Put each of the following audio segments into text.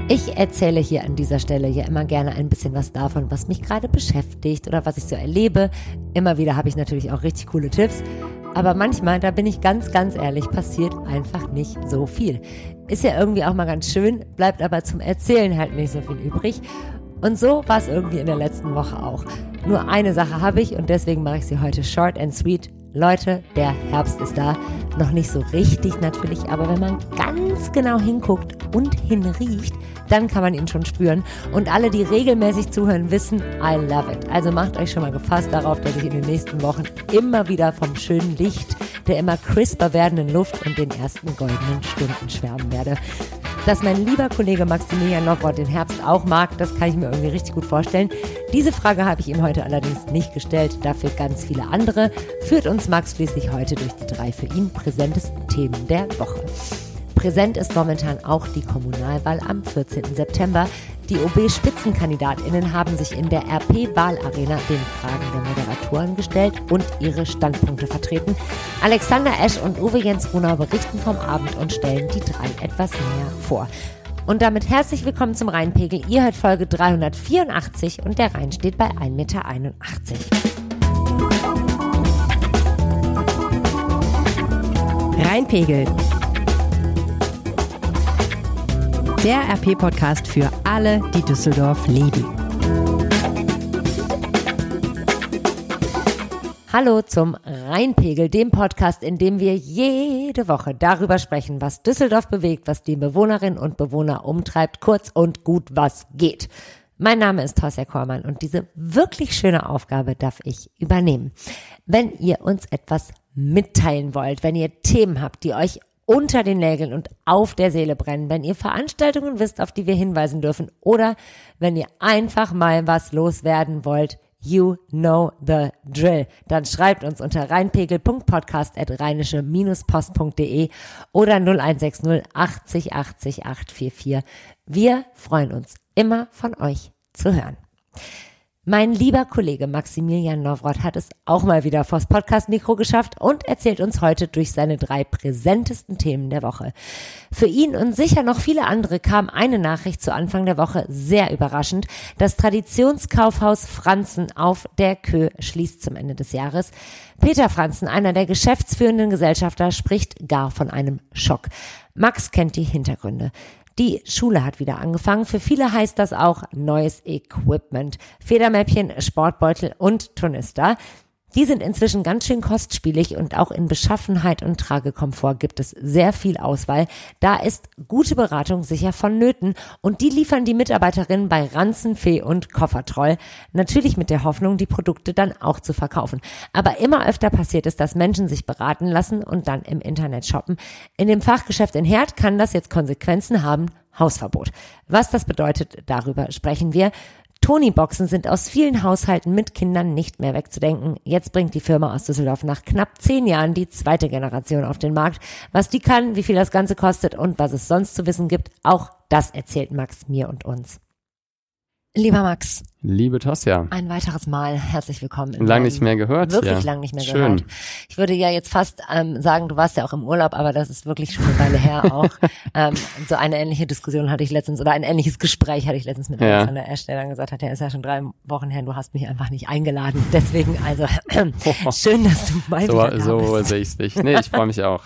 Ich erzähle hier an dieser Stelle ja immer gerne ein bisschen was davon, was mich gerade beschäftigt oder was ich so erlebe. Immer wieder habe ich natürlich auch richtig coole Tipps. Aber manchmal, da bin ich ganz, ganz ehrlich, passiert einfach nicht so viel. Ist ja irgendwie auch mal ganz schön, bleibt aber zum Erzählen halt nicht so viel übrig. Und so war es irgendwie in der letzten Woche auch. Nur eine Sache habe ich und deswegen mache ich sie heute short and sweet. Leute, der Herbst ist da. Noch nicht so richtig natürlich, aber wenn man ganz genau hinguckt und hinriecht, dann kann man ihn schon spüren. Und alle, die regelmäßig zuhören, wissen, I love it. Also macht euch schon mal gefasst darauf, dass ich in den nächsten Wochen immer wieder vom schönen Licht, der immer crisper werdenden Luft und den ersten goldenen Stunden schwärmen werde. Dass mein lieber Kollege Maximilian Nowroth den Herbst auch mag, das kann ich mir irgendwie richtig gut vorstellen. Diese Frage habe ich ihm heute allerdings nicht gestellt, dafür ganz viele andere. Führt uns Max schließlich heute durch die 3 für ihn präsentesten Themen der Woche. Präsent ist momentan auch die Kommunalwahl am 14. September. Die OB-SpitzenkandidatInnen haben sich in der RP-Wahlarena den Fragen der Moderatoren gestellt und ihre Standpunkte vertreten. Alexander Esch und Uwe Jens Brunner berichten vom Abend und stellen die 3 etwas näher vor. Und damit herzlich willkommen zum Rheinpegel. Ihr hört Folge 384 und der Rhein steht bei 1,81 Meter. Rheinpegel. Der RP-Podcast für alle, die Düsseldorf lieben. Hallo zum Rheinpegel, dem Podcast, in dem wir jede Woche darüber sprechen, was Düsseldorf bewegt, was die Bewohnerinnen und Bewohner umtreibt, kurz und gut, was geht. Mein Name ist Tosja Kormann und diese wirklich schöne Aufgabe darf ich übernehmen. Wenn ihr uns etwas mitteilen wollt, wenn ihr Themen habt, die euch unter den Nägeln und auf der Seele brennen, wenn ihr Veranstaltungen wisst, auf die wir hinweisen dürfen oder wenn ihr einfach mal was loswerden wollt, you know the drill. Dann schreibt uns unter rheinpegel.podcast@rheinische-post.de oder 0160 80 80 844. Wir freuen uns immer von euch zu hören. Mein lieber Kollege Maximilian Nowroth hat es auch mal wieder vors Podcast-Mikro geschafft und erzählt uns heute durch seine 3 präsentesten Themen der Woche. Für ihn und sicher noch viele andere kam eine Nachricht zu Anfang der Woche sehr überraschend. Das Traditionskaufhaus Franzen auf der Kö schließt zum Ende des Jahres. Peter Franzen, einer der geschäftsführenden Gesellschafter, spricht gar von einem Schock. Max kennt die Hintergründe. Die Schule hat wieder angefangen. Für viele heißt das auch neues Equipment. Federmäppchen, Sportbeutel und Turnister. Die sind inzwischen ganz schön kostspielig und auch in Beschaffenheit und Tragekomfort gibt es sehr viel Auswahl. Da ist gute Beratung sicher vonnöten und die liefern die Mitarbeiterinnen bei Ranzen, Fee und Koffertroll. Natürlich mit der Hoffnung, die Produkte dann auch zu verkaufen. Aber immer öfter passiert es, dass Menschen sich beraten lassen und dann im Internet shoppen. In dem Fachgeschäft in Herd kann das jetzt Konsequenzen haben. Hausverbot. Was das bedeutet, darüber sprechen wir. Tony-Boxen sind aus vielen Haushalten mit Kindern nicht mehr wegzudenken. Jetzt bringt die Firma aus Düsseldorf nach knapp 10 Jahren die 2. Generation auf den Markt. Was die kann, wie viel das Ganze kostet und was es sonst zu wissen gibt, auch das erzählt Max mir und uns. Lieber Max. Liebe Tosja. Ein weiteres Mal herzlich willkommen. Lang nicht mehr gehört. Wirklich lang nicht mehr gehört. Ich würde ja jetzt fast sagen, du warst ja auch im Urlaub, aber das ist wirklich schon eine Weile her auch. So eine ähnliche Diskussion hatte ich letztens, oder ein ähnliches Gespräch hatte ich letztens mit Alexander Esch, der dann gesagt hat, ja, ist ja schon 3 Wochen her, du hast mich einfach nicht eingeladen. Deswegen also schön, dass du mal wieder da bist. So sehe ich es nicht. Nee, ich freue mich auch.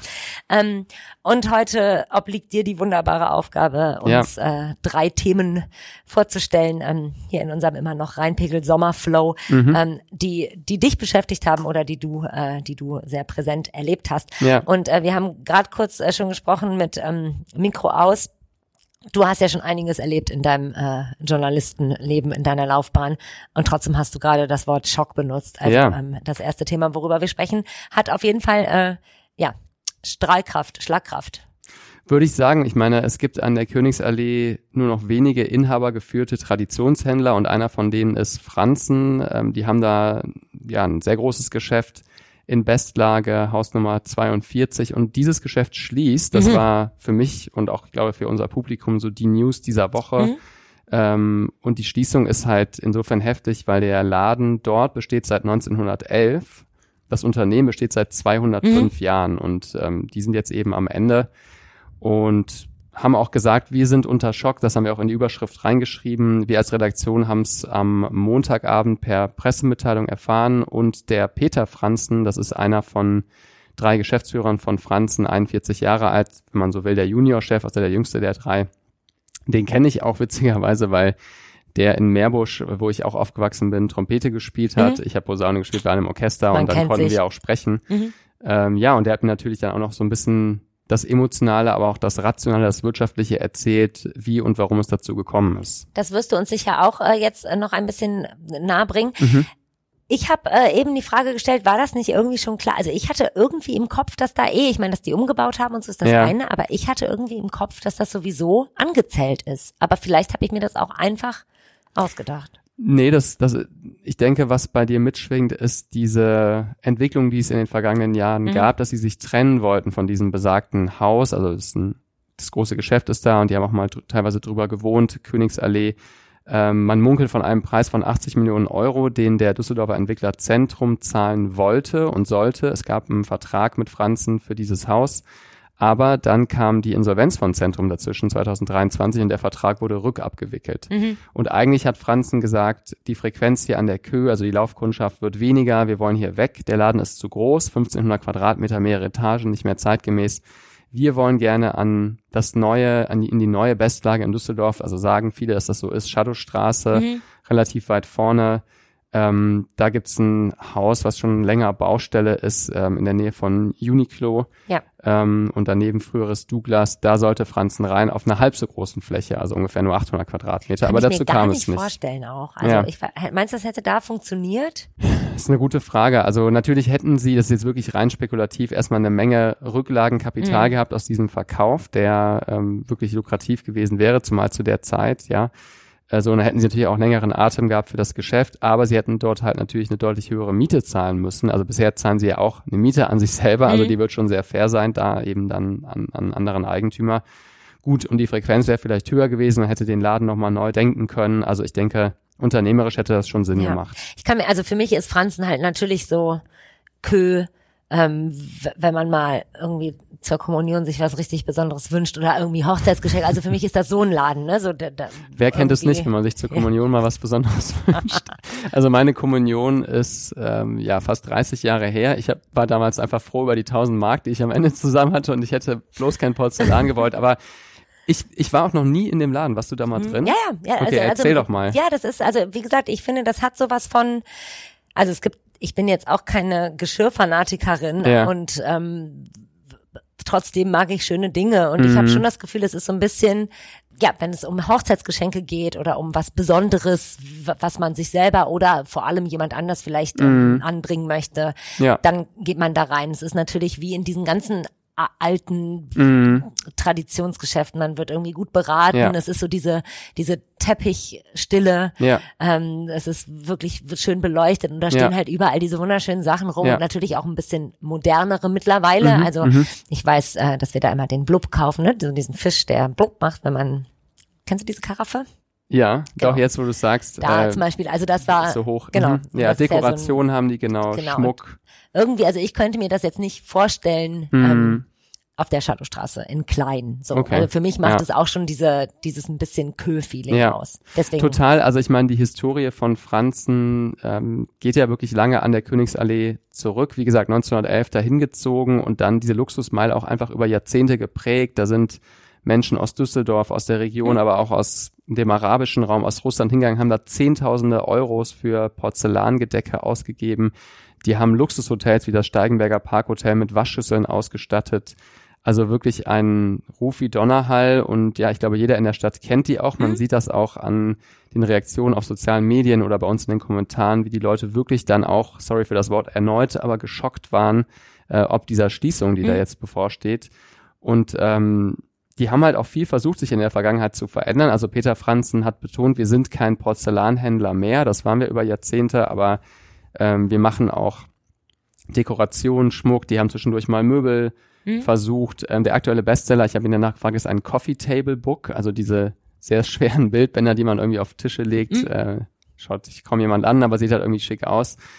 Und heute obliegt dir die wunderbare Aufgabe, uns 3 Themen vorzustellen, hier in unserem immer noch Rheinpegel Sommerflow, die dich beschäftigt haben oder die du sehr präsent erlebt hast. Ja. Und wir haben gerade kurz schon gesprochen mit Mikro aus. Du hast ja schon einiges erlebt in deinem Journalistenleben, in deiner Laufbahn und trotzdem hast du gerade das Wort Schock benutzt. Also das erste Thema, worüber wir sprechen, hat auf jeden Fall Strahlkraft, Schlagkraft. Würde ich sagen. Ich meine, es gibt an der Königsallee nur noch wenige inhabergeführte Traditionshändler und einer von denen ist Franzen. Die haben da ein sehr großes Geschäft in Bestlage, Hausnummer 42 und dieses Geschäft schließt. Das war für mich und auch, ich glaube, für unser Publikum so die News dieser Woche. Und die Schließung ist halt insofern heftig, weil der Laden dort besteht seit 1911. Das Unternehmen besteht seit 205 Jahren und die sind jetzt eben am Ende. Und haben auch gesagt, wir sind unter Schock, das haben wir auch in die Überschrift reingeschrieben. Wir als Redaktion haben es am Montagabend per Pressemitteilung erfahren und der Peter Franzen, das ist einer von 3 Geschäftsführern von Franzen, 41 Jahre alt, wenn man so will, der Juniorchef, also der jüngste der 3, den kenne ich auch witzigerweise, weil der in Meerbusch, wo ich auch aufgewachsen bin, Trompete gespielt hat. Ich habe Posaune gespielt bei einem Orchester und dann konnten wir auch sprechen. Ja, und der hat mir natürlich dann auch noch so ein bisschen das Emotionale, aber auch das Rationale, das Wirtschaftliche erzählt, wie und warum es dazu gekommen ist. Das wirst du uns sicher auch jetzt noch ein bisschen nahe bringen. Ich habe eben die Frage gestellt, war das nicht irgendwie schon klar? Also ich hatte irgendwie im Kopf, dass da ich meine, dass die umgebaut haben und so ist das eine, aber ich hatte irgendwie im Kopf, dass das sowieso angezählt ist. Aber vielleicht habe ich mir das auch einfach ausgedacht. Nee, ich denke, was bei dir mitschwingt, ist diese Entwicklung, die es in den vergangenen Jahren gab, dass sie sich trennen wollten von diesem besagten Haus. Also das große Geschäft ist da und die haben auch mal teilweise drüber gewohnt, Königsallee. Man munkelt von einem Preis von 80 Millionen Euro, den der Düsseldorfer Entwickler Zentrum zahlen wollte und sollte. Es gab einen Vertrag mit Franzen für dieses Haus. Aber dann kam die Insolvenz von Zentrum dazwischen 2023 und der Vertrag wurde rückabgewickelt. Und eigentlich hat Franzen gesagt, die Frequenz hier an der Kö, also die Laufkundschaft wird weniger, wir wollen hier weg, der Laden ist zu groß, 1500 Quadratmeter, mehrere Etagen, nicht mehr zeitgemäß. Wir wollen gerne in die neue Bestlage in Düsseldorf, also sagen viele, dass das so ist, Shadowstraße, relativ weit vorne. Da gibt's ein Haus, was schon länger Baustelle ist, in der Nähe von Uniqlo. Ja. Und daneben früheres Douglas. Da sollte Franzen rein auf einer halb so großen Fläche, also ungefähr nur 800 Quadratmeter. Aber dazu kam es nicht. Kann ich mir gar nicht vorstellen auch. Also meinst du, das hätte da funktioniert? Das ist eine gute Frage. Also natürlich hätten sie, das ist jetzt wirklich rein spekulativ, erstmal eine Menge Rücklagenkapital gehabt aus diesem Verkauf, der wirklich lukrativ gewesen wäre, zumal zu der Zeit, ja. Also, dann hätten sie natürlich auch längeren Atem gehabt für das Geschäft, aber sie hätten dort halt natürlich eine deutlich höhere Miete zahlen müssen. Also bisher zahlen sie ja auch eine Miete an sich selber, also die wird schon sehr fair sein, da eben dann an anderen Eigentümer. Gut, und die Frequenz wäre vielleicht höher gewesen, man hätte den Laden nochmal neu denken können. Also ich denke, unternehmerisch hätte das schon Sinn gemacht. Also für mich ist Franzen halt natürlich so Kö, wenn man mal irgendwie zur Kommunion sich was richtig Besonderes wünscht oder irgendwie Hochzeitsgeschenk. Also für mich ist das so ein Laden, ne? So, wer kennt es nicht, wenn man sich zur Kommunion mal was Besonderes wünscht? Also meine Kommunion ist fast 30 Jahre her. Ich war damals einfach froh über die 1000 Mark, die ich am Ende zusammen hatte und ich hätte bloß kein Porzellan gewollt, aber ich war auch noch nie in dem Laden. Warst du da mal drin? Ja. Okay, erzähl doch mal. Ja, das ist, also wie gesagt, ich finde, das hat sowas von, also ich bin jetzt auch keine Geschirrfanatikerin und trotzdem mag ich schöne Dinge und ich habe schon das Gefühl, es ist so ein bisschen, ja, wenn es um Hochzeitsgeschenke geht oder um was Besonderes, was man sich selber oder vor allem jemand anders vielleicht anbringen möchte, dann geht man da rein. Es ist natürlich wie in diesen ganzen alten Traditionsgeschäften, man wird irgendwie gut beraten, es ist so diese Teppichstille, es ist wirklich schön beleuchtet und da stehen halt überall diese wunderschönen Sachen rum und natürlich auch ein bisschen modernere mittlerweile, ich weiß, dass wir da immer den Blub kaufen, ne? So diesen Fisch, der Blub macht, kennst du diese Karaffe? Ja, genau. Doch jetzt, wo du sagst. Da zum Beispiel, also das war so hoch. Genau. Ja, Dekoration haben die, genau. Schmuck. Und irgendwie, also ich könnte mir das jetzt nicht vorstellen, auf der Shadowstraße in klein. So. Okay. Also für mich macht es auch schon dieses ein bisschen Kö-Feeling aus. Deswegen. Total, also ich meine, die Historie von Franzen geht ja wirklich lange an der Königsallee zurück. Wie gesagt, 1911 dahin gezogen und dann diese Luxusmeile auch einfach über Jahrzehnte geprägt. Da sind Menschen aus Düsseldorf, aus der Region, aber auch aus dem arabischen Raum, aus Russland hingegangen, haben da Zehntausende Euros für Porzellangedecke ausgegeben. Die haben Luxushotels wie das Steigenberger Parkhotel mit Waschschüsseln ausgestattet. Also wirklich ein Ruf wie Donnerhall und ja, ich glaube, jeder in der Stadt kennt die auch. Man sieht das auch an den Reaktionen auf sozialen Medien oder bei uns in den Kommentaren, wie die Leute wirklich dann auch, sorry für das Wort, erneut, aber geschockt waren, ob dieser Schließung, die da jetzt bevorsteht. Und die haben halt auch viel versucht, sich in der Vergangenheit zu verändern. Also Peter Franzen hat betont, wir sind kein Porzellanhändler mehr. Das waren wir über Jahrzehnte, aber wir machen auch Dekoration, Schmuck. Die haben zwischendurch mal Möbel versucht. Der aktuelle Bestseller, ich habe ihn danach gefragt, ist ein Coffee Table Book, also diese sehr schweren Bildbänder, die man irgendwie auf Tische legt. Schaut sich kaum jemand an, aber sieht halt irgendwie schick aus.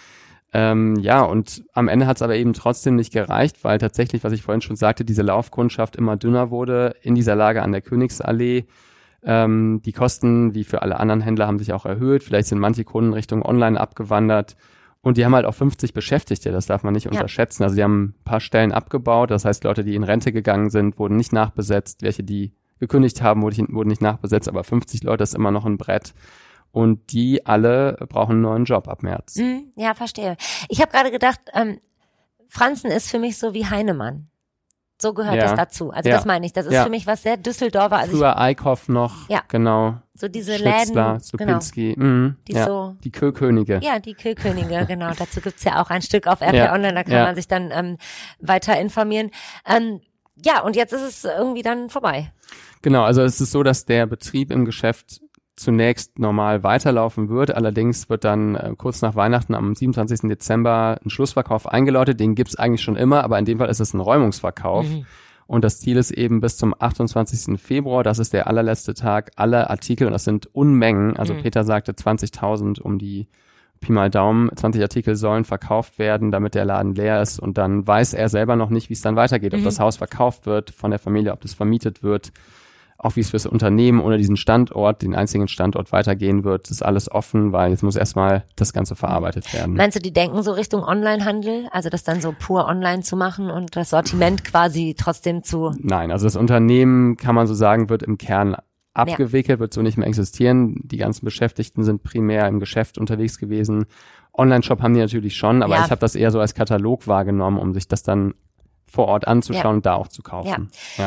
Ja, und am Ende hat es aber eben trotzdem nicht gereicht, weil tatsächlich, was ich vorhin schon sagte, diese Laufkundschaft immer dünner wurde in dieser Lage an der Königsallee. Die Kosten, wie für alle anderen Händler, haben sich auch erhöht. Vielleicht sind manche Kunden Richtung Online abgewandert. Und die haben halt auch 50 Beschäftigte, das darf man nicht unterschätzen. Also die haben ein paar Stellen abgebaut. Das heißt, Leute, die in Rente gegangen sind, wurden nicht nachbesetzt. Welche, die gekündigt haben, wurden nicht nachbesetzt. Aber 50 Leute ist immer noch ein Brett. Und die alle brauchen einen neuen Job ab März. Ja, verstehe. Ich habe gerade gedacht, Franzen ist für mich so wie Heinemann. So gehört das dazu. Also das meine ich. Das ist für mich was sehr Düsseldorfer. Also früher Eickhoff noch, genau. So diese Schnitzler, Läden. Supinski. Genau. Die Kökönige. Ja, die Kökönige, genau. Dazu gibt's ja auch ein Stück auf RP Online, da kann man sich dann weiter informieren. Ja, und jetzt ist es irgendwie dann vorbei. Genau, also es ist so, dass der Betrieb im Geschäft zunächst normal weiterlaufen wird. Allerdings wird dann kurz nach Weihnachten am 27. Dezember ein Schlussverkauf eingeläutet. Den gibt's eigentlich schon immer, aber in dem Fall ist es ein Räumungsverkauf. Und das Ziel ist eben bis zum 28. Februar, das ist der allerletzte Tag, alle Artikel, und das sind Unmengen, also Peter sagte 20.000 um die Pi mal Daumen, 20 Artikel sollen verkauft werden, damit der Laden leer ist, und dann weiß er selber noch nicht, wie es dann weitergeht, ob das Haus verkauft wird von der Familie, ob das vermietet wird. Auch wie es fürs Unternehmen ohne diesen Standort, den einzigen Standort weitergehen wird, ist alles offen, weil jetzt muss erstmal das Ganze verarbeitet werden. Meinst du, die denken so Richtung Onlinehandel? Also das dann so pur online zu machen und das Sortiment quasi trotzdem zu... Nein, also das Unternehmen, kann man so sagen, wird im Kern abgewickelt, wird so nicht mehr existieren. Die ganzen Beschäftigten sind primär im Geschäft unterwegs gewesen. Online-Shop haben die natürlich schon, aber ich habe das eher so als Katalog wahrgenommen, um sich das dann vor Ort anzuschauen und da auch zu kaufen.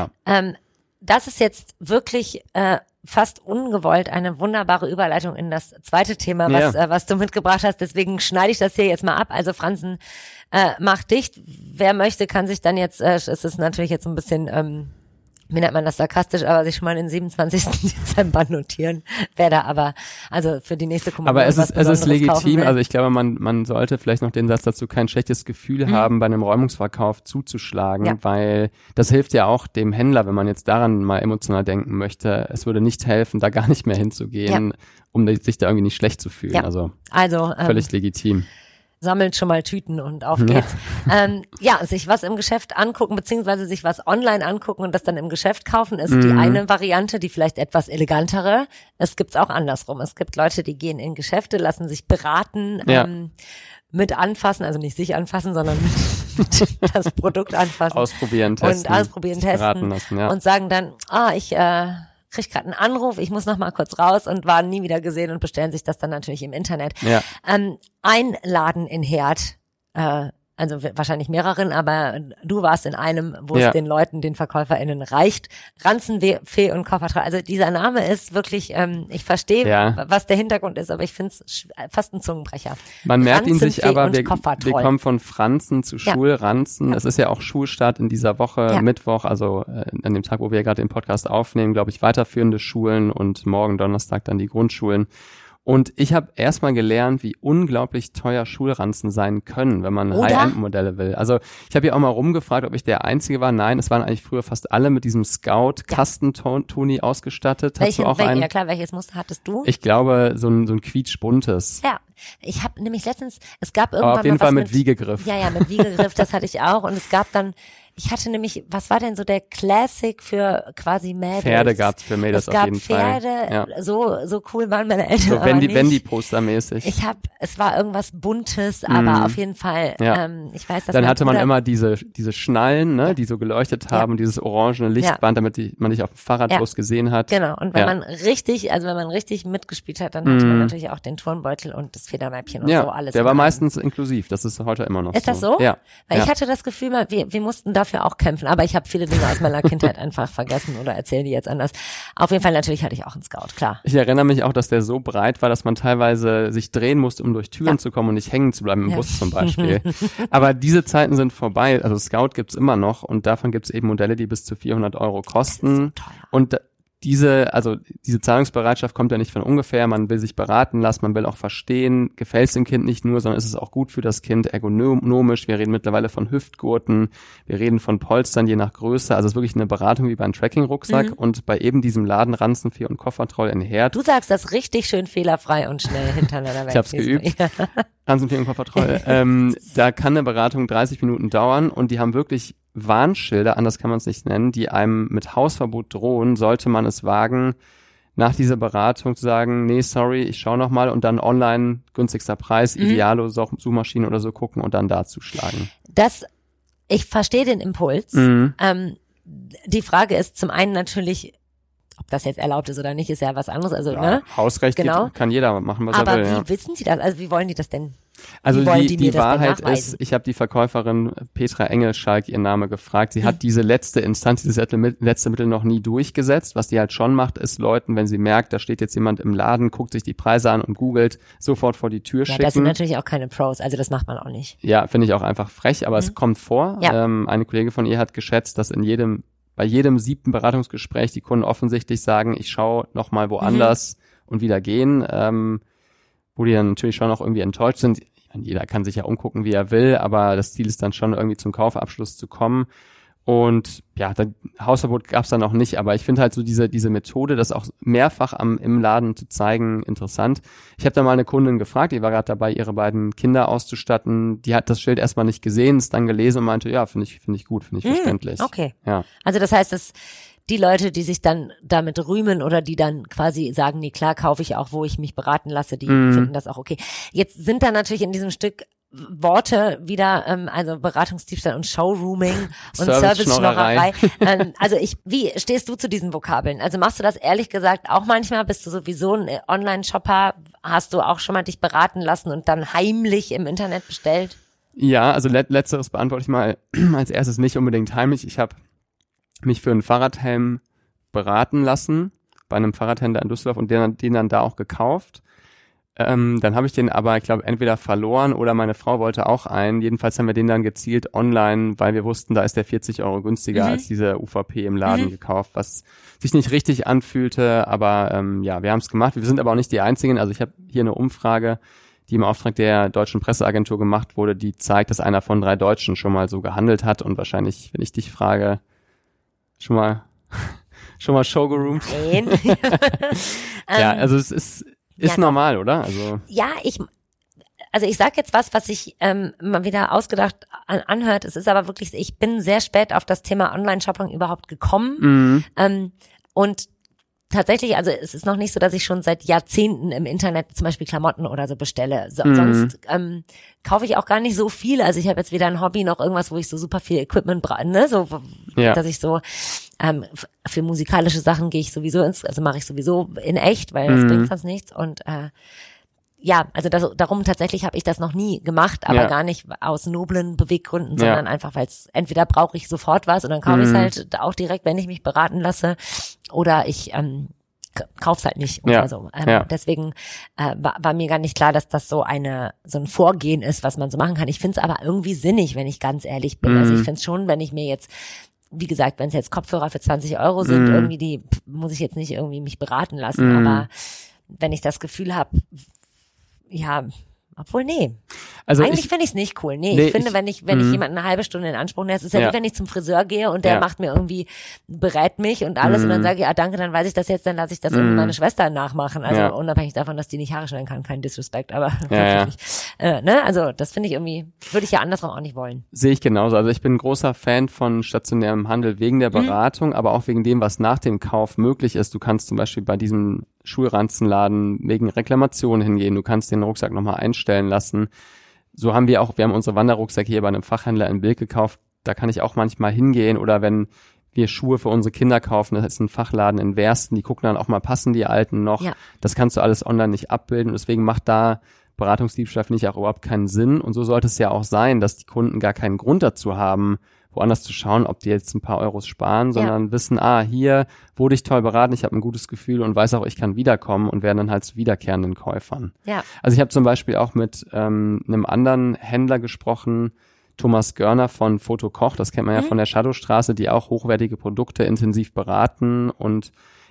Das ist jetzt wirklich fast ungewollt eine wunderbare Überleitung in das zweite Thema, was du mitgebracht hast. Deswegen schneide ich das hier jetzt mal ab. Also Franzen macht dicht. Wer möchte, kann sich dann jetzt, es ist natürlich jetzt ein bisschen, wie nennt man das, sarkastisch, aber sich schon mal den 27. Dezember notieren. Wer da aber, also für die nächste Kommission. Aber es ist legitim, also ich glaube, man sollte vielleicht noch den Satz dazu, kein schlechtes Gefühl haben, bei einem Räumungsverkauf zuzuschlagen, weil das hilft ja auch dem Händler, wenn man jetzt daran mal emotional denken möchte. Es würde nicht helfen, da gar nicht mehr hinzugehen, um sich da irgendwie nicht schlecht zu fühlen. Also völlig legitim. Sammelt schon mal Tüten und auf geht's. Sich was im Geschäft angucken, beziehungsweise sich was online angucken und das dann im Geschäft kaufen, ist die eine Variante, die vielleicht etwas elegantere. Es gibt's auch andersrum. Es gibt Leute, die gehen in Geschäfte, lassen sich beraten, mit anfassen, also nicht sich anfassen, sondern mit das Produkt anfassen. Ausprobieren, testen. Und ausprobieren, testen. Beraten lassen, und sagen dann, ich krieg gerade einen Anruf, ich muss noch mal kurz raus, und waren nie wieder gesehen und bestellen sich das dann natürlich im Internet. Ein Laden in Herd, also wahrscheinlich mehreren, aber du warst in einem, wo es den Leuten, den VerkäuferInnen reicht. Ranzenfee und Koffertreu. Also dieser Name ist wirklich, ich verstehe, was der Hintergrund ist, aber ich finde es fast ein Zungenbrecher. Man merkt ihn sich aber, wir kommen von Franzen zu Schulranzen. Es ist ja auch Schulstart in dieser Woche, Mittwoch, also an dem Tag, wo wir gerade den Podcast aufnehmen, glaube ich, weiterführende Schulen und morgen Donnerstag dann die Grundschulen. Und ich habe erstmal gelernt, wie unglaublich teuer Schulranzen sein können, wenn man High-End-Modelle will. Also ich habe ja auch mal rumgefragt, ob ich der Einzige war. Nein, es waren eigentlich früher fast alle mit diesem Scout-Kastentoni ausgestattet. Hast du auch einen? Ja klar, welches Muster hattest du? Ich glaube, so ein quietschbuntes. Ja, ich habe nämlich letztens, es gab irgendwann aber auf jeden Fall mit Wiegegriff. Ja, mit Wiegegriff, das hatte ich auch. Und es gab dann, ich hatte nämlich, was war denn so der Classic für quasi Mädels? Pferde gab's für Mädels auf jeden Fall. Es gab Pferde, so cool waren meine Eltern so aber nicht. Wendy-Poster-mäßig. Es war irgendwas Buntes, aber auf jeden Fall, ich weiß, dass dann hatte man immer diese Schnallen, ne, die so geleuchtet haben, und dieses orangene Lichtband, damit man dich auf dem Fahrrad bloß gesehen hat. Genau, und wenn man richtig mitgespielt hat, dann hatte man natürlich auch den Turnbeutel und das Federweibchen und so alles. Der war meistens inklusiv, das ist heute immer noch so. Ist das so? Ja. Weil ich hatte das Gefühl, wir mussten dafür auch kämpfen, aber ich habe viele Dinge aus meiner Kindheit einfach vergessen oder erzähle die jetzt anders. Auf jeden Fall, natürlich hatte ich auch einen Scout, klar. Ich erinnere mich auch, dass der so breit war, dass man teilweise sich drehen musste, um durch Türen zu kommen und nicht hängen zu bleiben im Bus zum Beispiel. Aber diese Zeiten sind vorbei. Also Scout gibt's immer noch und davon gibt's eben Modelle, die bis zu 400 € kosten. Das ist so teuer. Und diese Zahlungsbereitschaft kommt ja nicht von ungefähr, man will sich beraten lassen, man will auch verstehen, gefällt es dem Kind nicht nur, sondern ist es auch gut für das Kind, ergonomisch, wir reden mittlerweile von Hüftgurten, wir reden von Polstern je nach Größe, also es ist wirklich eine Beratung wie beim Tracking-Rucksack und bei eben diesem Laden Ranzenvieh und Koffertroll in Herd. Du sagst das richtig schön fehlerfrei und schnell hintereinander weg. Ich hab's geübt. Ranzenvieh und Koffertroll. Da kann eine Beratung 30 Minuten dauern und die haben wirklich Warnschilder, anders kann man es nicht nennen, die einem mit Hausverbot drohen, sollte man es wagen, nach dieser Beratung zu sagen, nee, sorry, ich schaue nochmal und dann online günstigster Preis, Idealo, Suchmaschine oder so gucken und dann da zuschlagen. Ich verstehe den Impuls. Die Frage ist zum einen natürlich, ob das jetzt erlaubt ist oder nicht, ist ja was anderes. Also, ja, ne? Hausrecht genau. Kann jeder machen, was aber er will. Aber wie wissen Sie das? Also wie wollen die das denn? Also die Wahrheit ist, ich habe die Verkäuferin Petra Engelschalk, ihr Name, gefragt. Sie hat diese letzte Instanz, dieses letzte Mittel noch nie durchgesetzt. Was die halt schon macht, ist Leuten, wenn sie merkt, da steht jetzt jemand im Laden, guckt sich die Preise an und googelt, sofort vor die Tür schicken. Das sind natürlich auch keine Pros, also das macht man auch nicht. Ja, finde ich auch einfach frech, aber es kommt vor. Ja. Eine Kollegin von ihr hat geschätzt, dass bei jedem 7. Beratungsgespräch die Kunden offensichtlich sagen, ich schaue nochmal woanders und wieder gehen, wo die dann natürlich schon auch irgendwie enttäuscht sind. Ich meine, jeder kann sich ja umgucken, wie er will, aber das Ziel ist dann schon irgendwie zum Kaufabschluss zu kommen. Und ja, Hausverbot gab's dann noch nicht, aber ich finde halt so diese Methode, das auch mehrfach im Laden zu zeigen, interessant. Ich habe da mal eine Kundin gefragt, die war gerade dabei, ihre beiden Kinder auszustatten. Die hat das Schild erstmal nicht gesehen, es dann gelesen und meinte, ja, finde ich gut, finde ich verständlich. Okay. Ja. Also das heißt, dass die Leute, die sich dann damit rühmen oder die dann quasi sagen, nee, klar, kaufe ich auch, wo ich mich beraten lasse, die finden das auch okay. Jetzt sind da natürlich in diesem Stück Worte wieder, also Beratungsdiebstahl und Showrooming und Service-Schnorrerei. Also wie stehst du zu diesen Vokabeln? Also machst du das ehrlich gesagt auch manchmal? Bist du sowieso ein Online-Shopper? Hast du auch schon mal dich beraten lassen und dann heimlich im Internet bestellt? Ja, also letzteres beantworte ich mal als erstes, nicht unbedingt heimlich. Ich habe mich für einen Fahrradhelm beraten lassen bei einem Fahrradhändler in Düsseldorf und den dann da auch gekauft. Dann habe ich den aber, ich glaube, entweder verloren oder meine Frau wollte auch einen. Jedenfalls haben wir den dann gezielt online, weil wir wussten, da ist der 40 € günstiger als diese UVP im Laden gekauft, was sich nicht richtig anfühlte. Aber ja, wir haben es gemacht. Wir sind aber auch nicht die Einzigen. Also ich habe hier eine Umfrage, die im Auftrag der Deutschen Presseagentur gemacht wurde, die zeigt, dass einer von 3 Deutschen schon mal so gehandelt hat und wahrscheinlich, wenn ich dich frage, schon mal showgeroomt. Ja, also es ist normal, oder? Also ja, ich sag jetzt was sich mal wieder ausgedacht anhört. Es ist aber wirklich, ich bin sehr spät auf das Thema Online-Shopping überhaupt gekommen. Und tatsächlich, also es ist noch nicht so, dass ich schon seit Jahrzehnten im Internet zum Beispiel Klamotten oder so bestelle. Sonst kaufe ich auch gar nicht so viel. Also ich habe jetzt weder ein Hobby noch irgendwas, wo ich so super viel Equipment brauche, ne? So, dass ich so für musikalische Sachen gehe ich sowieso also mache ich sowieso in echt, weil das bringt sonst nichts. Und ja, also darum tatsächlich habe ich das noch nie gemacht, aber gar nicht aus noblen Beweggründen, sondern einfach, weil es entweder brauche ich sofort was und dann kaufe ich es halt auch direkt, wenn ich mich beraten lasse, oder ich kauf's halt nicht oder so. Deswegen war mir gar nicht klar, dass das so ein Vorgehen ist, was man so machen kann. Ich finde es aber irgendwie sinnig, wenn ich ganz ehrlich bin. Also ich finde es schon, wenn ich mir jetzt, wie gesagt, wenn es jetzt Kopfhörer für 20 € sind, irgendwie die muss ich jetzt nicht irgendwie mich beraten lassen, aber wenn ich das Gefühl habe, ja, obwohl, nee. Also eigentlich finde ich es nicht cool. Ich finde, wenn ich jemanden eine halbe Stunde in Anspruch nehme, es ist ja wie wenn ich zum Friseur gehe und der macht mir irgendwie, berät mich und alles und dann sage ich, ja danke, dann weiß ich das jetzt, dann lasse ich das irgendwie meine Schwester nachmachen. Also unabhängig davon, dass die nicht Haare schneiden kann, kein Disrespect, aber wirklich nicht. Ne? Also das finde ich irgendwie, würde ich ja andersrum auch nicht wollen. Sehe ich genauso. Also ich bin ein großer Fan von stationärem Handel wegen der Beratung, aber auch wegen dem, was nach dem Kauf möglich ist. Du kannst zum Beispiel bei diesem Schulranzenladen wegen Reklamation hingehen. Du kannst den Rucksack nochmal einstellen lassen. So haben wir haben unsere Wanderrucksäcke hier bei einem Fachhändler in Bilk gekauft. Da kann ich auch manchmal hingehen oder wenn wir Schuhe für unsere Kinder kaufen, das ist ein Fachladen in Wersten, die gucken dann auch mal, passen die alten noch. Ja. Das kannst du alles online nicht abbilden und deswegen macht da Beratungsdiebstahl, finde ich, auch überhaupt keinen Sinn. Und so sollte es ja auch sein, dass die Kunden gar keinen Grund dazu haben, woanders zu schauen, ob die jetzt ein paar Euros sparen, sondern wissen, hier wurde ich toll beraten, ich habe ein gutes Gefühl und weiß auch, ich kann wiederkommen und werden dann halt zu wiederkehrenden Käufern. Ja. Also ich habe zum Beispiel auch mit einem anderen Händler gesprochen, Thomas Görner von Foto Koch, das kennt man ja von der Shadowstraße, die auch hochwertige Produkte intensiv beraten und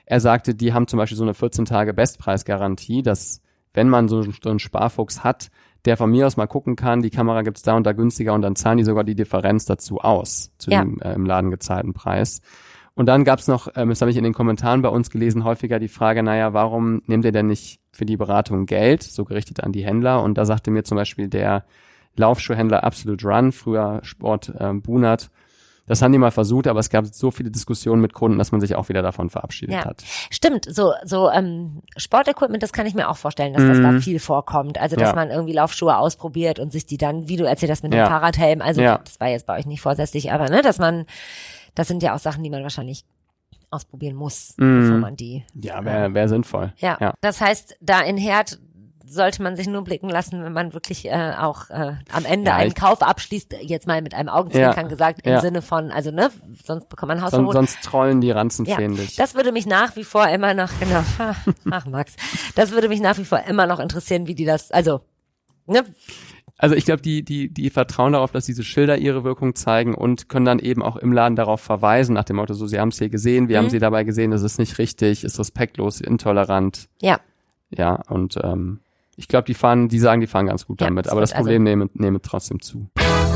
er sagte, die haben zum Beispiel so eine 14-Tage-Bestpreisgarantie, dass wenn man so einen Sparfuchs hat, der von mir aus mal gucken kann, die Kamera gibt's da und da günstiger und dann zahlen die sogar die Differenz dazu aus, zu dem im Laden gezahlten Preis. Und dann gab's noch, das habe ich in den Kommentaren bei uns gelesen, häufiger die Frage, naja, warum nehmt ihr denn nicht für die Beratung Geld, so gerichtet an die Händler? Und da sagte mir zum Beispiel der Laufschuhhändler Absolute Run, früher Sport Bunert, das haben die mal versucht, aber es gab so viele Diskussionen mit Kunden, dass man sich auch wieder davon verabschiedet hat. Stimmt, so Sportequipment, das kann ich mir auch vorstellen, dass das da viel vorkommt. Also, dass man irgendwie Laufschuhe ausprobiert und sich die dann, wie du erzählt hast, mit dem Fahrradhelm, also das war jetzt bei euch nicht vorsätzlich, aber ne, das sind ja auch Sachen, die man wahrscheinlich ausprobieren muss, bevor man die. Ja, wäre sinnvoll. Ja, das heißt, da in Herd sollte man sich nur blicken lassen, wenn man wirklich auch am Ende einen Kauf abschließt, jetzt mal mit einem Augenzwinkern gesagt, im Sinne von, also ne, sonst bekommt man Hausverbot. Sonst trollen die Ranzenfeen dich. Das würde mich nach wie vor immer noch, genau, ach Max, das würde mich nach wie vor immer noch interessieren, wie die das, also, ne. Also ich glaube, die vertrauen darauf, dass diese Schilder ihre Wirkung zeigen und können dann eben auch im Laden darauf verweisen, nach dem Motto, so, sie haben es hier gesehen, wir haben sie dabei gesehen, das ist nicht richtig, ist respektlos, intolerant. Ja. Ja, und ich glaube, die sagen, die fahren ganz gut damit, aber das Problem nehme trotzdem zu.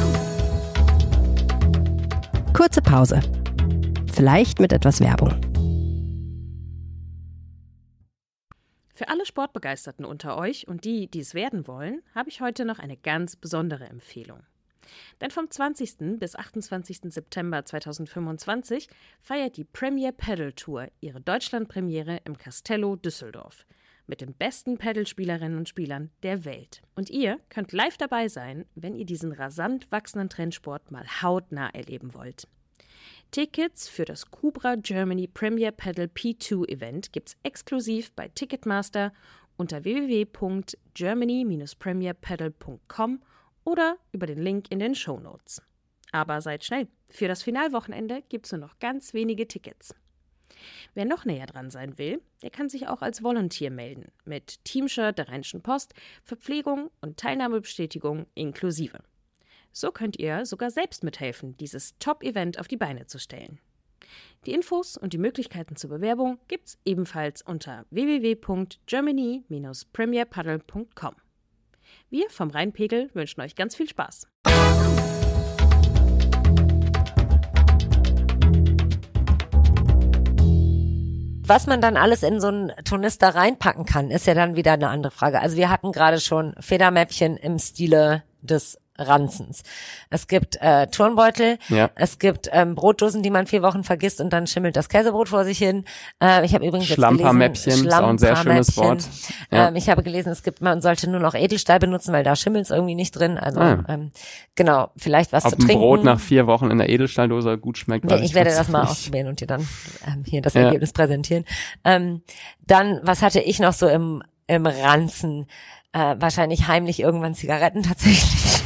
Kurze Pause. Vielleicht mit etwas Werbung. Für alle Sportbegeisterten unter euch und die es werden wollen, habe ich heute noch eine ganz besondere Empfehlung. Denn vom 20. bis 28. September 2025 feiert die Premier Padel Tour ihre Deutschlandpremiere im Castello Düsseldorf mit den besten Paddelspielerinnen und Spielern der Welt. Und ihr könnt live dabei sein, wenn ihr diesen rasant wachsenden Trendsport mal hautnah erleben wollt. Tickets für das Cubra Germany Premier Padel P2 Event gibt's exklusiv bei Ticketmaster unter www.germany-premierpadel.com oder über den Link in den Shownotes. Aber seid schnell, für das Finalwochenende gibt's nur noch ganz wenige Tickets. Wer noch näher dran sein will, der kann sich auch als Volunteer melden, mit Teamshirt der Rheinischen Post, Verpflegung und Teilnahmebestätigung inklusive. So könnt ihr sogar selbst mithelfen, dieses Top-Event auf die Beine zu stellen. Die Infos und die Möglichkeiten zur Bewerbung gibt's ebenfalls unter www.germany-premierpadel.com. Wir vom Rheinpegel wünschen euch ganz viel Spaß. Was man dann alles in so einen Turnister reinpacken kann, ist ja dann wieder eine andere Frage. Also wir hatten gerade schon Federmäppchen im Stile des Ranzens. Es gibt Turnbeutel, es gibt Brotdosen, die man 4 Wochen vergisst und dann schimmelt das Käsebrot vor sich hin. Ich habe übrigens Schlampermäppchen, ist auch ein sehr schönes Wort. Ja. Ich habe gelesen, man sollte nur noch Edelstahl benutzen, weil da schimmelt es irgendwie nicht drin. Also genau, vielleicht was Ob zu trinken. Ob ein Brot nach 4 Wochen in der Edelstahldose gut schmeckt. Ich werde das mal ausprobieren und dir dann hier das Ergebnis präsentieren. Dann, was hatte ich noch so im Ranzen? Wahrscheinlich heimlich irgendwann Zigaretten tatsächlich.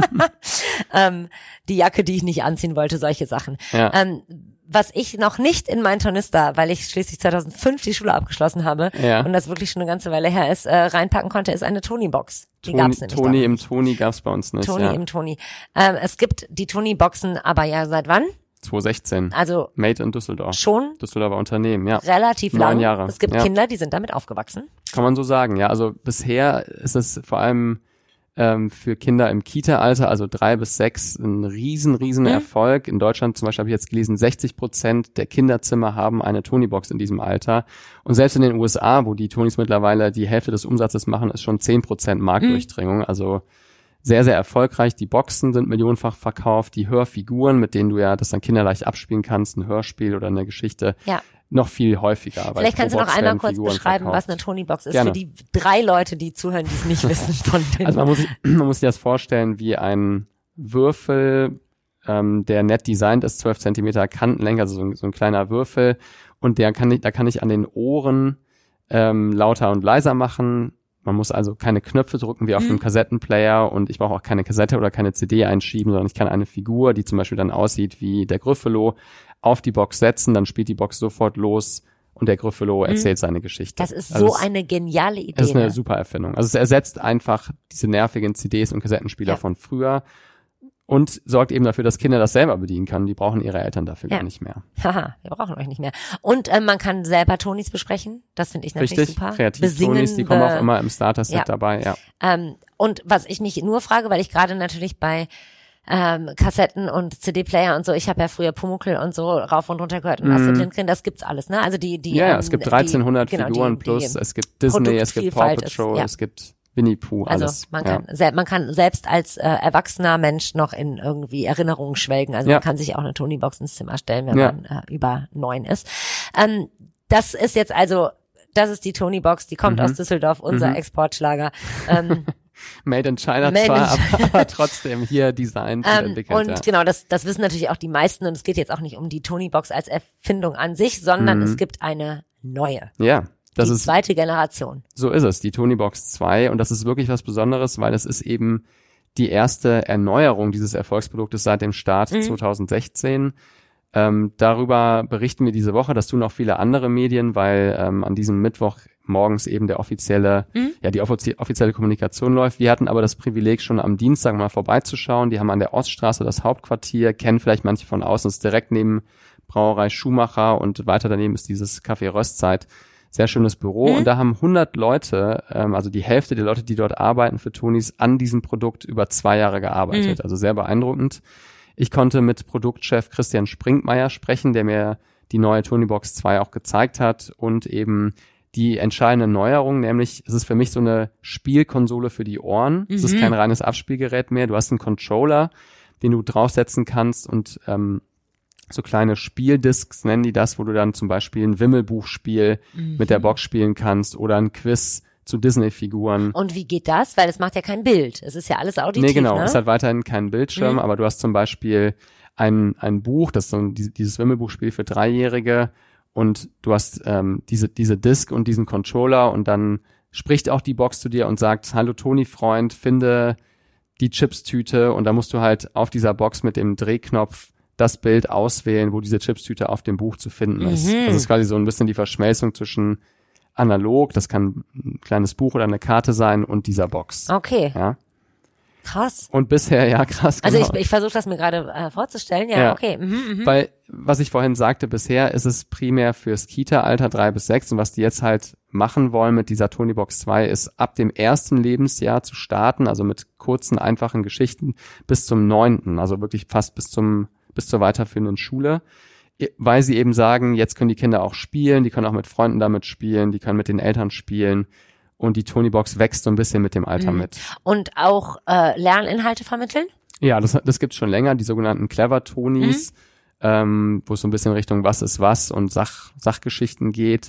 Die Jacke, die ich nicht anziehen wollte, solche Sachen. Ja. Was ich noch nicht in mein Tornister, weil ich schließlich 2005 die Schule abgeschlossen habe und das wirklich schon eine ganze Weile her ist, reinpacken konnte, ist eine Toni-Box. Die gab's nämlich Toni im Toni gab's bei uns nicht. Toni im Toni. Es gibt die Toni-Boxen, aber ja seit wann? 2016. Also Made in Düsseldorf. Schon? Düsseldorfer Unternehmen, ja. Relativ lang. 9 Jahre. Es gibt Kinder, die sind damit aufgewachsen. Kann man so sagen, ja. Also bisher ist es vor allem für Kinder im Kita-Alter, also 3 bis 6, ein riesen Erfolg. In Deutschland zum Beispiel habe ich jetzt gelesen, 60% der Kinderzimmer haben eine Toni-Box in diesem Alter. Und selbst in den USA, wo die Tonis mittlerweile die Hälfte des Umsatzes machen, ist schon 10% Marktdurchdringung. Also sehr, sehr erfolgreich. Die Boxen sind millionenfach verkauft. Die Hörfiguren, mit denen du ja das dann kinderleicht abspielen kannst, ein Hörspiel oder eine Geschichte, noch viel häufiger. Vielleicht kannst du noch einmal kurz beschreiben, was eine Toni-Box ist. Gerne. Für die 3 Leute, die zuhören, die es nicht wissen von denen. Also man muss sich das vorstellen wie ein Würfel, der nett designt ist, 12 Zentimeter Kantenlänge, also so ein kleiner Würfel. Und da kann ich an den Ohren lauter und leiser machen. Man muss also keine Knöpfe drücken wie auf einem Kassettenplayer und ich brauche auch keine Kassette oder keine CD einschieben, sondern ich kann eine Figur, die zum Beispiel dann aussieht wie der Gryffalo, auf die Box setzen, dann spielt die Box sofort los und der Gryffalo erzählt seine Geschichte. Das ist so eine geniale Idee. Das ist eine super Erfindung. Also es ersetzt einfach diese nervigen CDs und Kassettenspieler von früher Und sorgt eben dafür, dass Kinder das selber bedienen können. Die brauchen ihre Eltern dafür gar nicht mehr. Haha, wir brauchen euch nicht mehr. Und man kann selber Tonis besprechen. Das finde ich natürlich super. Kreativ-Tonis, die kommen auch immer im Starter-Set dabei, ja. Und was ich mich nur frage, weil ich gerade natürlich bei Kassetten und CD-Player und so, ich habe ja früher Pumuckl und so rauf und runter gehört und Astrid Lindgren, das gibt's alles, ne? Also es gibt 1300 Figuren plus, es gibt Disney, es gibt Paw Patrol, es gibt Winnie Pooh, alles. Also man kann selbst als erwachsener Mensch noch in irgendwie Erinnerungen schwelgen. Also man kann sich auch eine Tony-Box ins Zimmer stellen, wenn man über 9 ist. Das ist jetzt also, das ist die Tony-Box, die kommt aus Düsseldorf, unser Exportschlager. Made in China zwar, aber trotzdem hier designt und entwickelt. Und genau, das wissen natürlich auch die meisten, und es geht jetzt auch nicht um die Tony-Box als Erfindung an sich, sondern es gibt eine neue. Ja. Das die ist zweite Generation. So ist es, die Tony-Box 2, und das ist wirklich was Besonderes, weil es ist eben die erste Erneuerung dieses Erfolgsproduktes seit dem Start 2016. Darüber berichten wir diese Woche, das tun auch viele andere Medien, weil an diesem Mittwoch morgens eben die offizielle Kommunikation läuft. Wir hatten aber das Privileg, schon am Dienstag mal vorbeizuschauen. Die haben an der Oststraße das Hauptquartier, kennen vielleicht manche von außen, das ist direkt neben Brauerei Schumacher, und weiter daneben ist dieses Café Röstzeit. Sehr schönes Büro, und da haben 100 Leute, also die Hälfte der Leute, die dort arbeiten für Tonis, an diesem Produkt über 2 Jahre gearbeitet. Also sehr beeindruckend. Ich konnte mit Produktchef Christian Sprinkmeier sprechen, der mir die neue Tony-Box 2 auch gezeigt hat, und eben die entscheidende Neuerung, nämlich es ist für mich so eine Spielkonsole für die Ohren. Es ist kein reines Abspielgerät mehr. Du hast einen Controller, den du draufsetzen kannst, und so kleine Spieldiscs nennen die das, wo du dann zum Beispiel ein Wimmelbuchspiel mit der Box spielen kannst oder ein Quiz zu Disney-Figuren. Und wie geht das? Weil es macht ja kein Bild. Es ist ja alles auditiv, Nee, genau. Ne? Es hat weiterhin keinen Bildschirm, aber du hast zum Beispiel ein Buch, das ist so dieses Wimmelbuchspiel für 3-Jährige, und du hast diese Disc und diesen Controller, und dann spricht auch die Box zu dir und sagt: Hallo Toni-Freund, finde die Chipstüte, und da musst du halt auf dieser Box mit dem Drehknopf das Bild auswählen, wo diese Chipstüte auf dem Buch zu finden ist. Das ist quasi so ein bisschen die Verschmelzung zwischen analog, das kann ein kleines Buch oder eine Karte sein, und dieser Box. Okay. Ja. Krass. Und bisher, ja, krass. Genau. Also ich versuche das mir gerade vorzustellen. Ja, okay. Weil, was ich vorhin sagte, bisher ist es primär fürs Kita-Alter 3 bis 6, und was die jetzt halt machen wollen mit dieser Tony-Box 2 ist, ab dem 1. Lebensjahr zu starten, also mit kurzen, einfachen Geschichten bis zum 9., also wirklich fast bis zur weiterführenden Schule, weil sie eben sagen, jetzt können die Kinder auch spielen, die können auch mit Freunden damit spielen, die können mit den Eltern spielen, und die Tony-Box wächst so ein bisschen mit dem Alter mit. Und auch Lerninhalte vermitteln? Ja, das gibt's schon länger, die sogenannten Clever-Tonis, wo es so ein bisschen Richtung Was ist was und Sachgeschichten geht.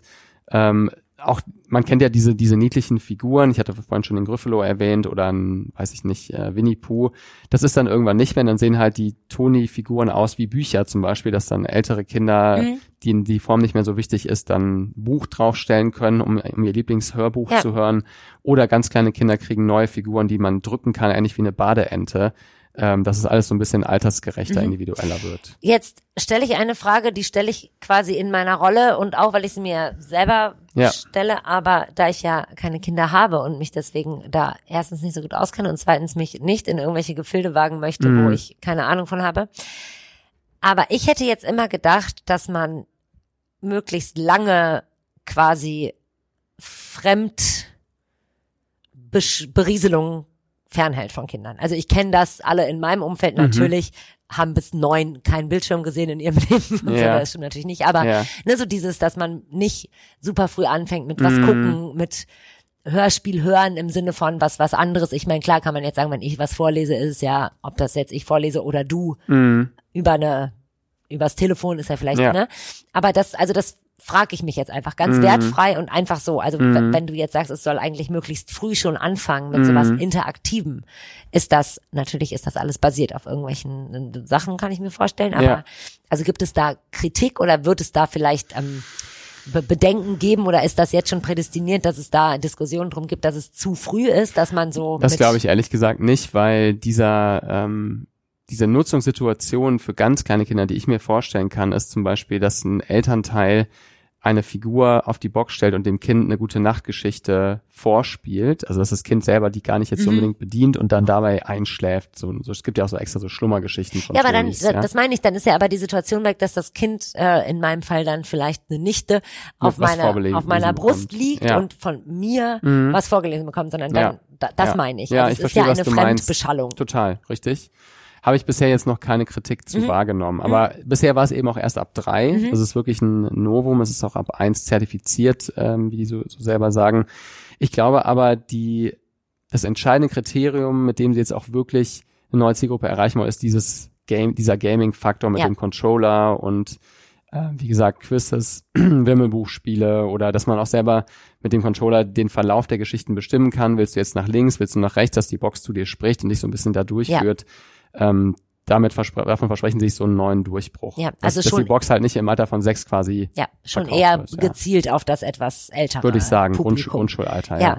Auch, man kennt ja diese niedlichen Figuren, ich hatte vorhin schon den Gryffalo erwähnt, oder ein, weiß ich nicht, Winnie Pooh. Das ist dann irgendwann nicht mehr, dann sehen halt die Toni-Figuren aus wie Bücher zum Beispiel, dass dann ältere Kinder, denen die Form nicht mehr so wichtig ist, dann ein Buch draufstellen können, um ihr Lieblingshörbuch zu hören. Oder ganz kleine Kinder kriegen neue Figuren, die man drücken kann, ähnlich wie eine Badeente. Dass es alles so ein bisschen altersgerechter, individueller wird. Jetzt stelle ich eine Frage, die stelle ich quasi in meiner Rolle, und auch, weil ich sie mir selber stelle, aber da ich ja keine Kinder habe und mich deswegen da erstens nicht so gut auskenne und zweitens mich nicht in irgendwelche Gefilde wagen möchte, wo ich keine Ahnung von habe. Aber ich hätte jetzt immer gedacht, dass man möglichst lange quasi Berieselung fernhält von Kindern. Also ich kenne das, alle in meinem Umfeld natürlich haben bis 9 keinen Bildschirm gesehen in ihrem Leben. Und so, das stimmt natürlich nicht. Aber ne, so dieses, dass man nicht super früh anfängt mit was gucken, mit Hörspiel hören im Sinne von was anderes. Ich meine, klar kann man jetzt sagen, wenn ich was vorlese, ist es ja, ob das jetzt ich vorlese oder du übers Telefon ist ja vielleicht, ne? Aber das frage ich mich jetzt einfach ganz wertfrei und einfach so. Also wenn du jetzt sagst, es soll eigentlich möglichst früh schon anfangen mit sowas Interaktivem, ist das alles basiert auf irgendwelchen Sachen, kann ich mir vorstellen. Aber also gibt es da Kritik oder wird es da vielleicht Bedenken geben, oder ist das jetzt schon prädestiniert, dass es da Diskussionen drum gibt, dass es zu früh ist, dass man so... Das glaube ich ehrlich gesagt nicht, weil diese Nutzungssituation für ganz kleine Kinder, die ich mir vorstellen kann, ist zum Beispiel, dass ein Elternteil eine Figur auf die Box stellt und dem Kind eine gute Nachtgeschichte vorspielt, also dass das Kind selber die gar nicht jetzt unbedingt bedient und dann dabei einschläft. So, es gibt ja auch so extra so Schlummergeschichten von Ja, aber Tonis, dann, das meine ich, dann ist ja aber die Situation weg, dass das Kind, in meinem Fall dann vielleicht eine Nichte auf meiner Brust liegt und von mir was vorgelesen bekommt, sondern dann, das meine ich. Ja, also ich es ist verstehe, ja was eine du meinst. Fremdbeschallung. Total, richtig. Habe ich bisher jetzt noch keine Kritik zu wahrgenommen. Aber bisher war es eben auch erst ab 3. Das ist wirklich ein Novum. Es ist auch ab 1 zertifiziert, wie die so selber sagen. Ich glaube aber, das entscheidende Kriterium, mit dem sie jetzt auch wirklich eine neue Zielgruppe erreichen wollen, ist dieser Gaming-Faktor mit dem Controller und wie gesagt, Quizzes, Wimmelbuchspiele oder dass man auch selber mit dem Controller den Verlauf der Geschichten bestimmen kann. Willst du jetzt nach links, willst du nach rechts, dass die Box zu dir spricht und dich so ein bisschen da durchführt. Davon versprechen sie sich so einen neuen Durchbruch. Ja, also dass die Box halt nicht im Alter von 6 quasi schon eher wird, gezielt auf das etwas ältere würde ich sagen, Publikum. Grundschulalter. Ja.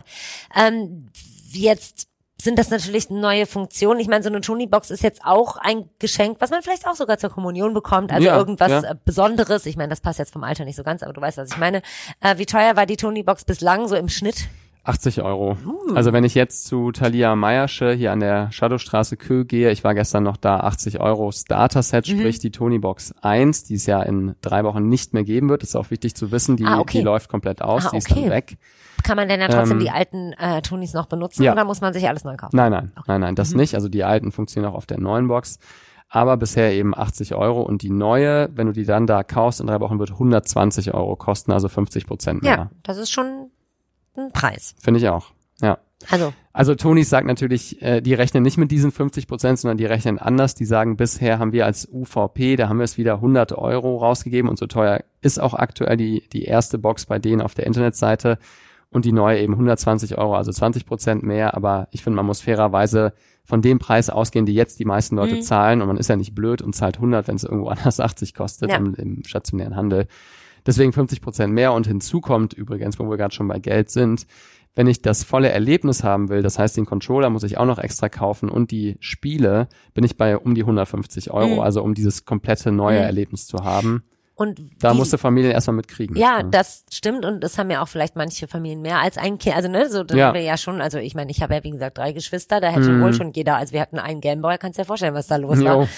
Jetzt sind das natürlich neue Funktionen. Ich meine, so eine Tony-Box ist jetzt auch ein Geschenk, was man vielleicht auch sogar zur Kommunion bekommt. Also irgendwas Besonderes. Ich meine, das passt jetzt vom Alter nicht so ganz, aber du weißt, was ich meine. Wie teuer war die Tony-Box bislang so im Schnitt? 80 €. Also wenn ich jetzt zu Thalia Meiersche hier an der Shadowstraße Kö gehe, ich war gestern noch da, 80 € Starter-Set, sprich die Tony-Box 1, die es ja in 3 Wochen nicht mehr geben wird. Das ist auch wichtig zu wissen, die läuft komplett aus, die ist dann weg. Kann man denn ja trotzdem die alten Tonys noch benutzen oder muss man sich alles neu kaufen? Nein, das nicht. Also die alten funktionieren auch auf der neuen Box. Aber bisher eben 80 € und die neue, wenn du die dann da kaufst, in 3 Wochen wird 120 € kosten, also 50% mehr. Ja, das ist schon ein Preis. Finde ich auch, ja. Also Tonys sagt natürlich, die rechnen nicht mit diesen 50%, sondern die rechnen anders. Die sagen, bisher haben wir als UVP, da haben wir es wieder 100 € rausgegeben und so teuer ist auch aktuell die erste Box bei denen auf der Internetseite und die neue eben 120 €, also 20% mehr. Aber ich finde, man muss fairerweise von dem Preis ausgehen, die jetzt die meisten Leute zahlen und man ist ja nicht blöd und zahlt 100, wenn es irgendwo anders 80 kostet im stationären Handel. Deswegen 50% mehr und hinzu kommt übrigens, wo wir gerade schon bei Geld sind, wenn ich das volle Erlebnis haben will, das heißt den Controller muss ich auch noch extra kaufen und die Spiele, bin ich bei um die 150 €, also um dieses komplette neue Erlebnis zu haben. Und da musste Familien erstmal mitkriegen. Ja, das stimmt und das haben ja auch vielleicht manche Familien mehr als ein Kind. Also so das haben wir ja schon, also ich meine, ich habe ja wie gesagt 3 Geschwister, da hätte wohl schon jeder, also wir hatten einen Gameboy, kannst dir vorstellen, was da los war.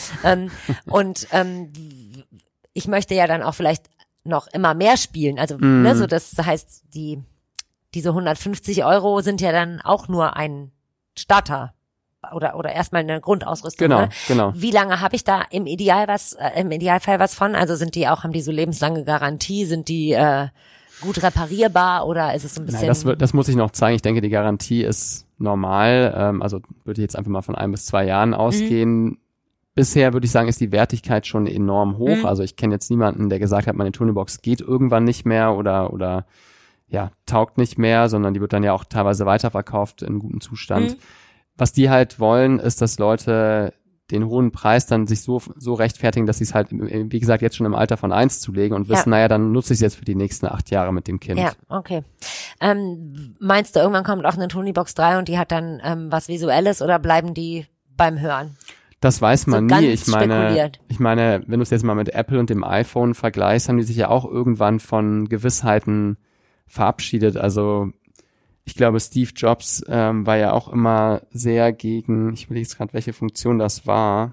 Ich möchte ja dann auch vielleicht noch immer mehr spielen. Also so das heißt, diese 150 € sind ja dann auch nur ein Starter oder erstmal eine Grundausrüstung. Genau. Wie lange habe ich da im Idealfall was von? Also haben die so lebenslange Garantie? Sind die gut reparierbar oder ist es so ein bisschen? Nein, das muss ich noch zeigen. Ich denke, die Garantie ist normal. Also würde ich jetzt einfach mal von 1 bis 2 Jahren ausgehen. Bisher würde ich sagen, ist die Wertigkeit schon enorm hoch. Also ich kenne jetzt niemanden, der gesagt hat, meine Tonybox geht irgendwann nicht mehr oder taugt nicht mehr, sondern die wird dann ja auch teilweise weiterverkauft in gutem Zustand. Was die halt wollen, ist, dass Leute den hohen Preis dann sich so rechtfertigen, dass sie es halt, wie gesagt, jetzt schon im Alter von 1 zulegen und wissen, dann nutze ich es jetzt für die nächsten 8 Jahre mit dem Kind. Ja, okay. Meinst du, irgendwann kommt auch eine Tonybox 3 und die hat dann was Visuelles oder bleiben die beim Hören? Das weiß man nie. Ich meine, wenn du es jetzt mal mit Apple und dem iPhone vergleichst, haben die sich ja auch irgendwann von Gewissheiten verabschiedet. Also ich glaube, Steve Jobs war ja auch immer sehr gegen, ich will jetzt gerade, welche Funktion das war.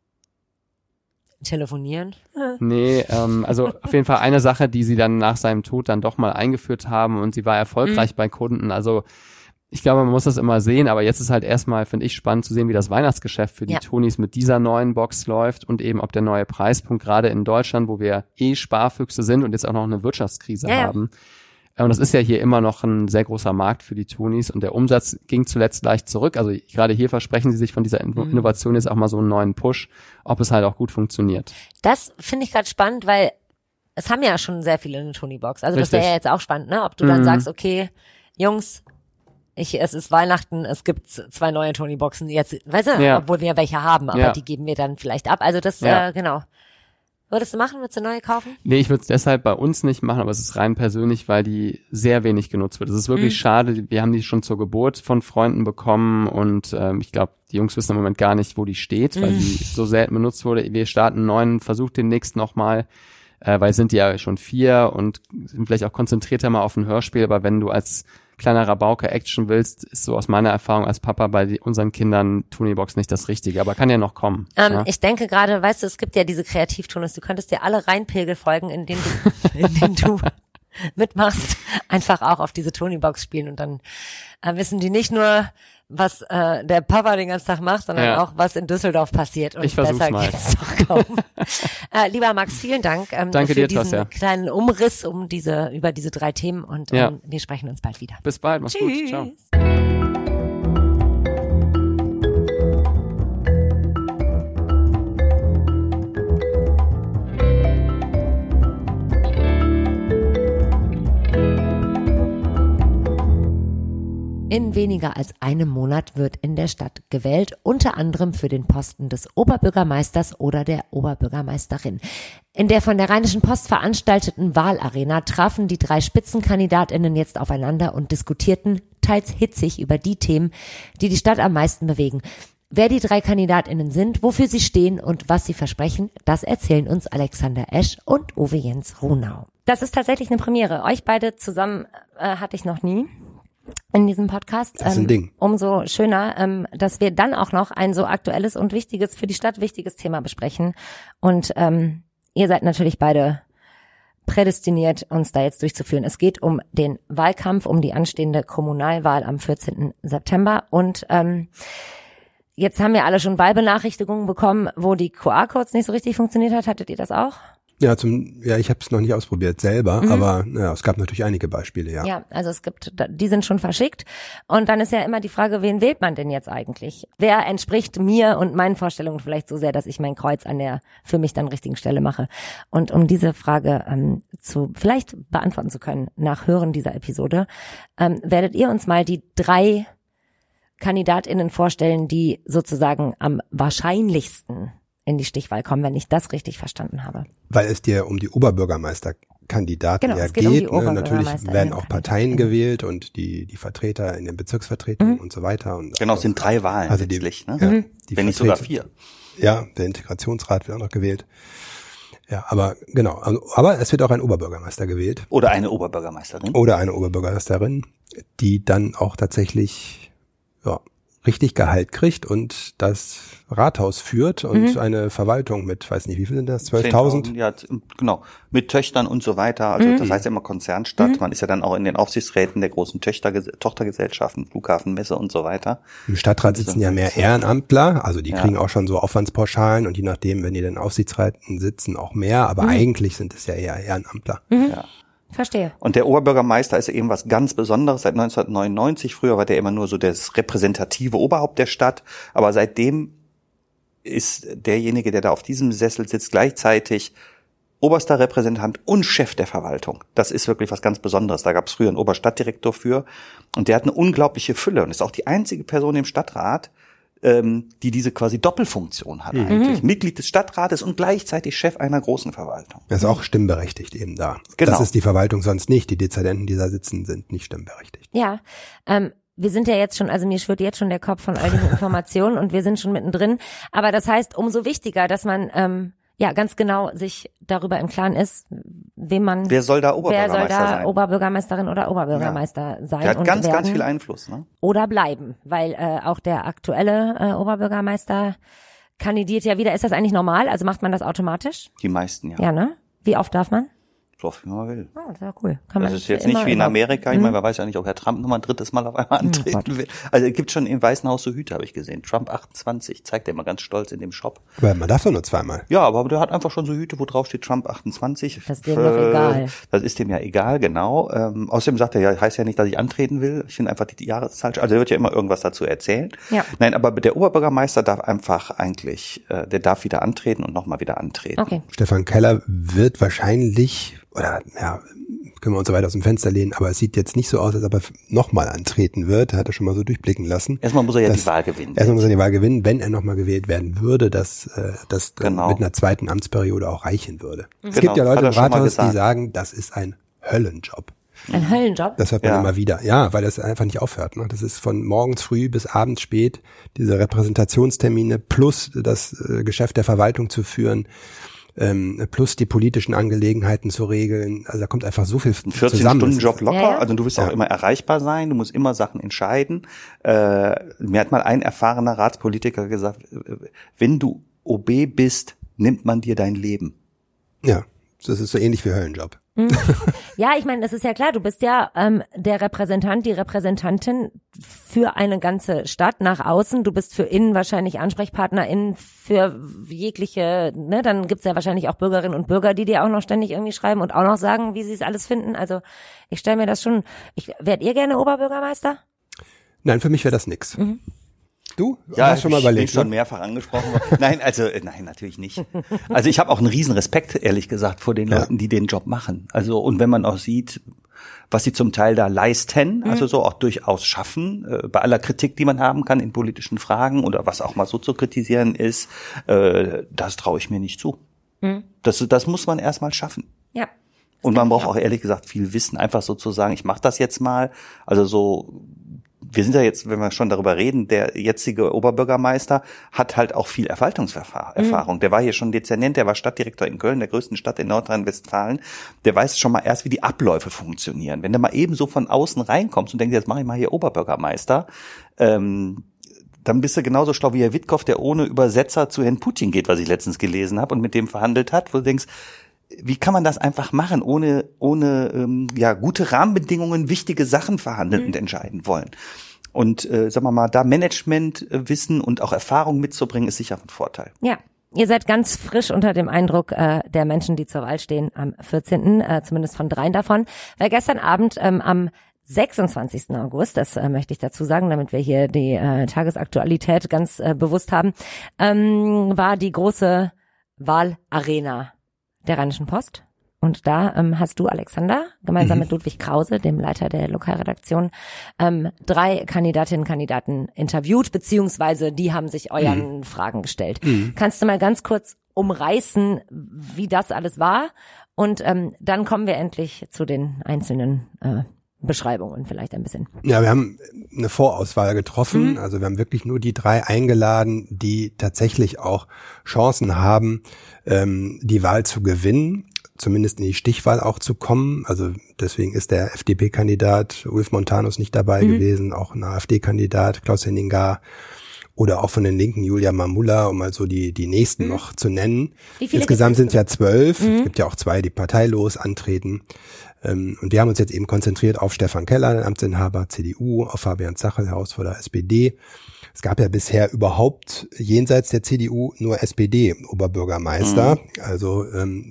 Telefonieren? Nee, also auf jeden Fall eine Sache, die sie dann nach seinem Tod dann doch mal eingeführt haben und sie war erfolgreich bei Kunden. Also ich glaube, man muss das immer sehen, aber jetzt ist halt erstmal, finde ich, spannend zu sehen, wie das Weihnachtsgeschäft für die Tonys mit dieser neuen Box läuft und eben ob der neue Preispunkt gerade in Deutschland, wo wir Sparfüchse sind und jetzt auch noch eine Wirtschaftskrise haben. Und das ist ja hier immer noch ein sehr großer Markt für die Tonys und der Umsatz ging zuletzt leicht zurück. Also gerade hier versprechen sie sich von dieser Innovation jetzt auch mal so einen neuen Push, ob es halt auch gut funktioniert. Das finde ich gerade spannend, weil es haben ja schon sehr viele eine Tony-Box. Also das wäre ja jetzt auch spannend, ne? Ob du dann sagst, okay, Jungs, es ist Weihnachten, es gibt 2 neue Tony-Boxen jetzt, weißt du, obwohl wir welche haben, aber die geben wir dann vielleicht ab. Also das, genau. Würdest du machen? Würdest du neue kaufen? Nee, ich würde es deshalb bei uns nicht machen, aber es ist rein persönlich, weil die sehr wenig genutzt wird. Es ist wirklich schade, wir haben die schon zur Geburt von Freunden bekommen und ich glaube, die Jungs wissen im Moment gar nicht, wo die steht, weil die so selten benutzt wurde. Wir starten einen neuen Versuch demnächst nochmal. weil sind die ja schon 4 und sind vielleicht auch konzentrierter mal auf ein Hörspiel, aber wenn du als kleiner Rabauke Action willst, ist so aus meiner Erfahrung als Papa bei unseren Kindern Toniebox nicht das Richtige, aber kann ja noch kommen. Ja? Ich denke gerade, weißt du, es gibt ja diese Kreativtunis, du könntest dir alle Reinpegel-Folgen, in denen du mitmachst, einfach auch auf diese Toniebox spielen und dann wissen die nicht nur, was der Papa den ganzen Tag macht, sondern auch, was in Düsseldorf passiert. Und ich versuch's besser mal. geht's doch kaum. Lieber Max, vielen Dank Danke für dir, diesen Tasja. kleinen Umriss über diese 3 Themen und wir sprechen uns bald wieder. Bis bald, mach's gut. Ciao. In weniger als einem Monat wird in der Stadt gewählt, unter anderem für den Posten des Oberbürgermeisters oder der Oberbürgermeisterin. In der von der Rheinischen Post veranstalteten Wahlarena trafen die 3 SpitzenkandidatInnen jetzt aufeinander und diskutierten teils hitzig über die Themen, die die Stadt am meisten bewegen. Wer die 3 KandidatInnen sind, wofür sie stehen und was sie versprechen, das erzählen uns Alexander Esch und Uwe Jens Runau. Das ist tatsächlich eine Premiere. Euch beide zusammen hatte ich noch nie in diesem Podcast. Das ist ein Ding. Umso schöner, dass wir dann auch noch ein so aktuelles und wichtiges, für die Stadt wichtiges Thema besprechen. Und ihr seid natürlich beide prädestiniert, uns da jetzt durchzuführen. Es geht um den Wahlkampf, um die anstehende Kommunalwahl am 14. September. Und jetzt haben wir alle schon Wahlbenachrichtigungen bekommen, wo die QR-Codes nicht so richtig funktioniert hat. Hattet ihr das auch? Ja, ich habe es noch nicht ausprobiert selber, aber es gab natürlich einige Beispiele, ja. Ja, also die sind schon verschickt. Und dann ist ja immer die Frage, wen wählt man denn jetzt eigentlich? Wer entspricht mir und meinen Vorstellungen vielleicht so sehr, dass ich mein Kreuz an der für mich dann richtigen Stelle mache? Und um diese Frage vielleicht beantworten zu können, nach Hören dieser Episode, werdet ihr uns mal die 3 KandidatInnen vorstellen, die sozusagen am wahrscheinlichsten in die Stichwahl kommen, wenn ich das richtig verstanden habe. Weil es dir um die Oberbürgermeisterkandidaten geht. Natürlich werden auch Parteien gewählt und die Vertreter in den Bezirksvertretungen und so weiter. Und genau, es sind 3 Wahlen also letztlich, ne? Ja, wenn nicht sogar 4. Ja, der Integrationsrat wird auch noch gewählt. Ja, aber genau. Aber es wird auch ein Oberbürgermeister gewählt. Oder eine Oberbürgermeisterin. Oder eine Oberbürgermeisterin, die dann auch tatsächlich richtig Gehalt kriegt und das Rathaus führt und eine Verwaltung mit, weiß nicht, wie viel sind das? 12.000? Ja, genau. Mit Töchtern und so weiter. Also das heißt ja immer Konzernstadt. Man ist ja dann auch in den Aufsichtsräten der großen Tochtergesellschaften, Flughafen, Messe und so weiter. Im Stadtrat sitzen ja mehr Ehrenamtler, also die kriegen auch schon so Aufwandspauschalen und je nachdem, wenn die dann in Aufsichtsräten sitzen, auch mehr, aber eigentlich sind es ja eher Ehrenamtler. Ja. Verstehe. Und der Oberbürgermeister ist ja eben was ganz Besonderes seit 1999. Früher war der immer nur so das repräsentative Oberhaupt der Stadt. Aber seitdem ist derjenige, der da auf diesem Sessel sitzt, gleichzeitig oberster Repräsentant und Chef der Verwaltung. Das ist wirklich was ganz Besonderes. Da gab es früher einen Oberstadtdirektor für. Und der hat eine unglaubliche Fülle und ist auch die einzige Person im Stadtrat, die diese quasi Doppelfunktion hat eigentlich. Mitglied des Stadtrates und gleichzeitig Chef einer großen Verwaltung. Er ist auch stimmberechtigt eben da. Genau. Das ist die Verwaltung sonst nicht. Die Dezernenten, die da sitzen, sind nicht stimmberechtigt. Ja, wir sind ja jetzt schon, also mir schwirrt jetzt schon der Kopf von all diesen Informationen und wir sind schon mittendrin. Aber das heißt, umso wichtiger, dass man ganz genau sich darüber im Klaren ist, wer soll da Oberbürgermeisterin oder Oberbürgermeister sein. Der hat ganz viel Einfluss. Ne? Oder bleiben, weil auch der aktuelle Oberbürgermeister kandidiert ja wieder. Ist das eigentlich normal? Also macht man das automatisch? Die meisten, ja. Ja, ne? Wie oft darf man? So oft wie man will. Oh, das ist ja cool. Das ist jetzt nicht wie in Amerika. Ich meine, man weiß ja nicht, ob Herr Trump nochmal ein 3. Mal auf einmal antreten will. Also es gibt schon im Weißen Haus so Hüte, habe ich gesehen. Trump 28, zeigt er immer ganz stolz in dem Shop. Aber man darf doch nur 2-mal. Ja, aber der hat einfach schon so Hüte, wo drauf steht Trump 28. Das ist dem doch egal. Das ist dem ja egal, genau. Außerdem sagt er ja, heißt ja nicht, dass ich antreten will. Ich finde einfach die Jahreszahl. Also er wird ja immer irgendwas dazu erzählen. Ja. Nein, aber der Oberbürgermeister darf einfach eigentlich, der darf wieder antreten und nochmal wieder antreten. Okay. Stefan Keller wird wahrscheinlich, oder ja, können wir uns so weit aus dem Fenster lehnen, aber es sieht jetzt nicht so aus, als ob er nochmal antreten wird. Hat er schon mal so durchblicken lassen. Erstmal muss er ja die Wahl gewinnen. Erstmal muss er die Wahl gewinnen, wenn er nochmal gewählt werden würde, dass das genau mit einer 2. Amtsperiode auch reichen würde. Es gibt ja Leute im Rathaus, die sagen, das ist ein Höllenjob. Ein Höllenjob? Das hört man immer wieder. Ja, weil das einfach nicht aufhört. Ne? Das ist von morgens früh bis abends spät, diese Repräsentationstermine plus das Geschäft der Verwaltung zu führen. plus die politischen Angelegenheiten zu regeln. Also da kommt einfach so viel ein zusammen. 14-Stunden-Job locker, also du wirst auch immer erreichbar sein, du musst immer Sachen entscheiden. Mir hat mal ein erfahrener Ratspolitiker gesagt, wenn du OB bist, nimmt man dir dein Leben. Ja, das ist so ähnlich wie Höllenjob. Ja, ich meine, es ist ja klar, du bist ja der Repräsentant, die Repräsentantin für eine ganze Stadt nach außen. Du bist für innen wahrscheinlich AnsprechpartnerInnen für jegliche, ne, dann gibt's ja wahrscheinlich auch Bürgerinnen und Bürger, die dir auch noch ständig irgendwie schreiben und auch noch sagen, wie sie es alles finden. Also ich stelle mir das schon, wärt ihr gerne Oberbürgermeister? Nein, für mich wäre das nix. Du? Ja, hast schon mal überlegt, ich bin schon mehrfach angesprochen worden. Nein, natürlich nicht. Also ich habe auch einen riesen Respekt, ehrlich gesagt, vor den Leuten, die den Job machen. Also und wenn man auch sieht, was sie zum Teil da leisten, also so auch durchaus schaffen, bei aller Kritik, die man haben kann in politischen Fragen oder was auch mal so zu kritisieren ist, das traue ich mir nicht zu. Das muss man erstmal schaffen. Ja. Und man braucht auch ehrlich gesagt viel Wissen, einfach so zu sagen, ich mache das jetzt mal. Also so, wir sind ja jetzt, wenn wir schon darüber reden, der jetzige Oberbürgermeister hat halt auch viel Erfahrung. Der war hier schon Dezernent, der war Stadtdirektor in Köln, der größten Stadt in Nordrhein-Westfalen. Der weiß schon mal erst, wie die Abläufe funktionieren. Wenn du mal eben so von außen reinkommst und denkst, jetzt mache ich mal hier Oberbürgermeister, dann bist du genauso schlau wie Herr Witkow, der ohne Übersetzer zu Herrn Putin geht, was ich letztens gelesen habe und mit dem verhandelt hat, wo du denkst, wie kann man das einfach machen, ohne gute Rahmenbedingungen, wichtige Sachen verhandeln und entscheiden wollen? Und sagen wir mal, da Managementwissen und auch Erfahrung mitzubringen, ist sicher ein Vorteil. Ja. Ihr seid ganz frisch unter dem Eindruck der Menschen, die zur Wahl stehen am 14., zumindest von 3 davon. Weil gestern Abend am 26. August, das möchte ich dazu sagen, damit wir hier die Tagesaktualität ganz bewusst haben, war die große Wahlarena der Rheinischen Post. Und da hast du, Alexander, gemeinsam mit Ludwig Krause, dem Leiter der Lokalredaktion, 3 Kandidatinnen und Kandidaten interviewt, beziehungsweise die haben sich euren Fragen gestellt. Kannst du mal ganz kurz umreißen, wie das alles war? Und dann kommen wir endlich zu den einzelnen Beschreibungen vielleicht ein bisschen. Ja, wir haben eine Vorauswahl getroffen. Also wir haben wirklich nur die 3 eingeladen, die tatsächlich auch Chancen haben, die Wahl zu gewinnen, zumindest in die Stichwahl auch zu kommen. Also deswegen ist der FDP-Kandidat Ulf Montanus nicht dabei gewesen, auch ein AfD-Kandidat Klaus Henninger oder auch von den Linken Julia Mamula, um mal so die nächsten noch zu nennen. Insgesamt sind es ja 12. Es gibt ja auch 2, die parteilos antreten. Und wir haben uns jetzt eben konzentriert auf Stefan Keller, den Amtsinhaber CDU, auf Fabian Zachel, Herausforderer SPD. Es gab ja bisher überhaupt jenseits der CDU nur SPD-Oberbürgermeister. Also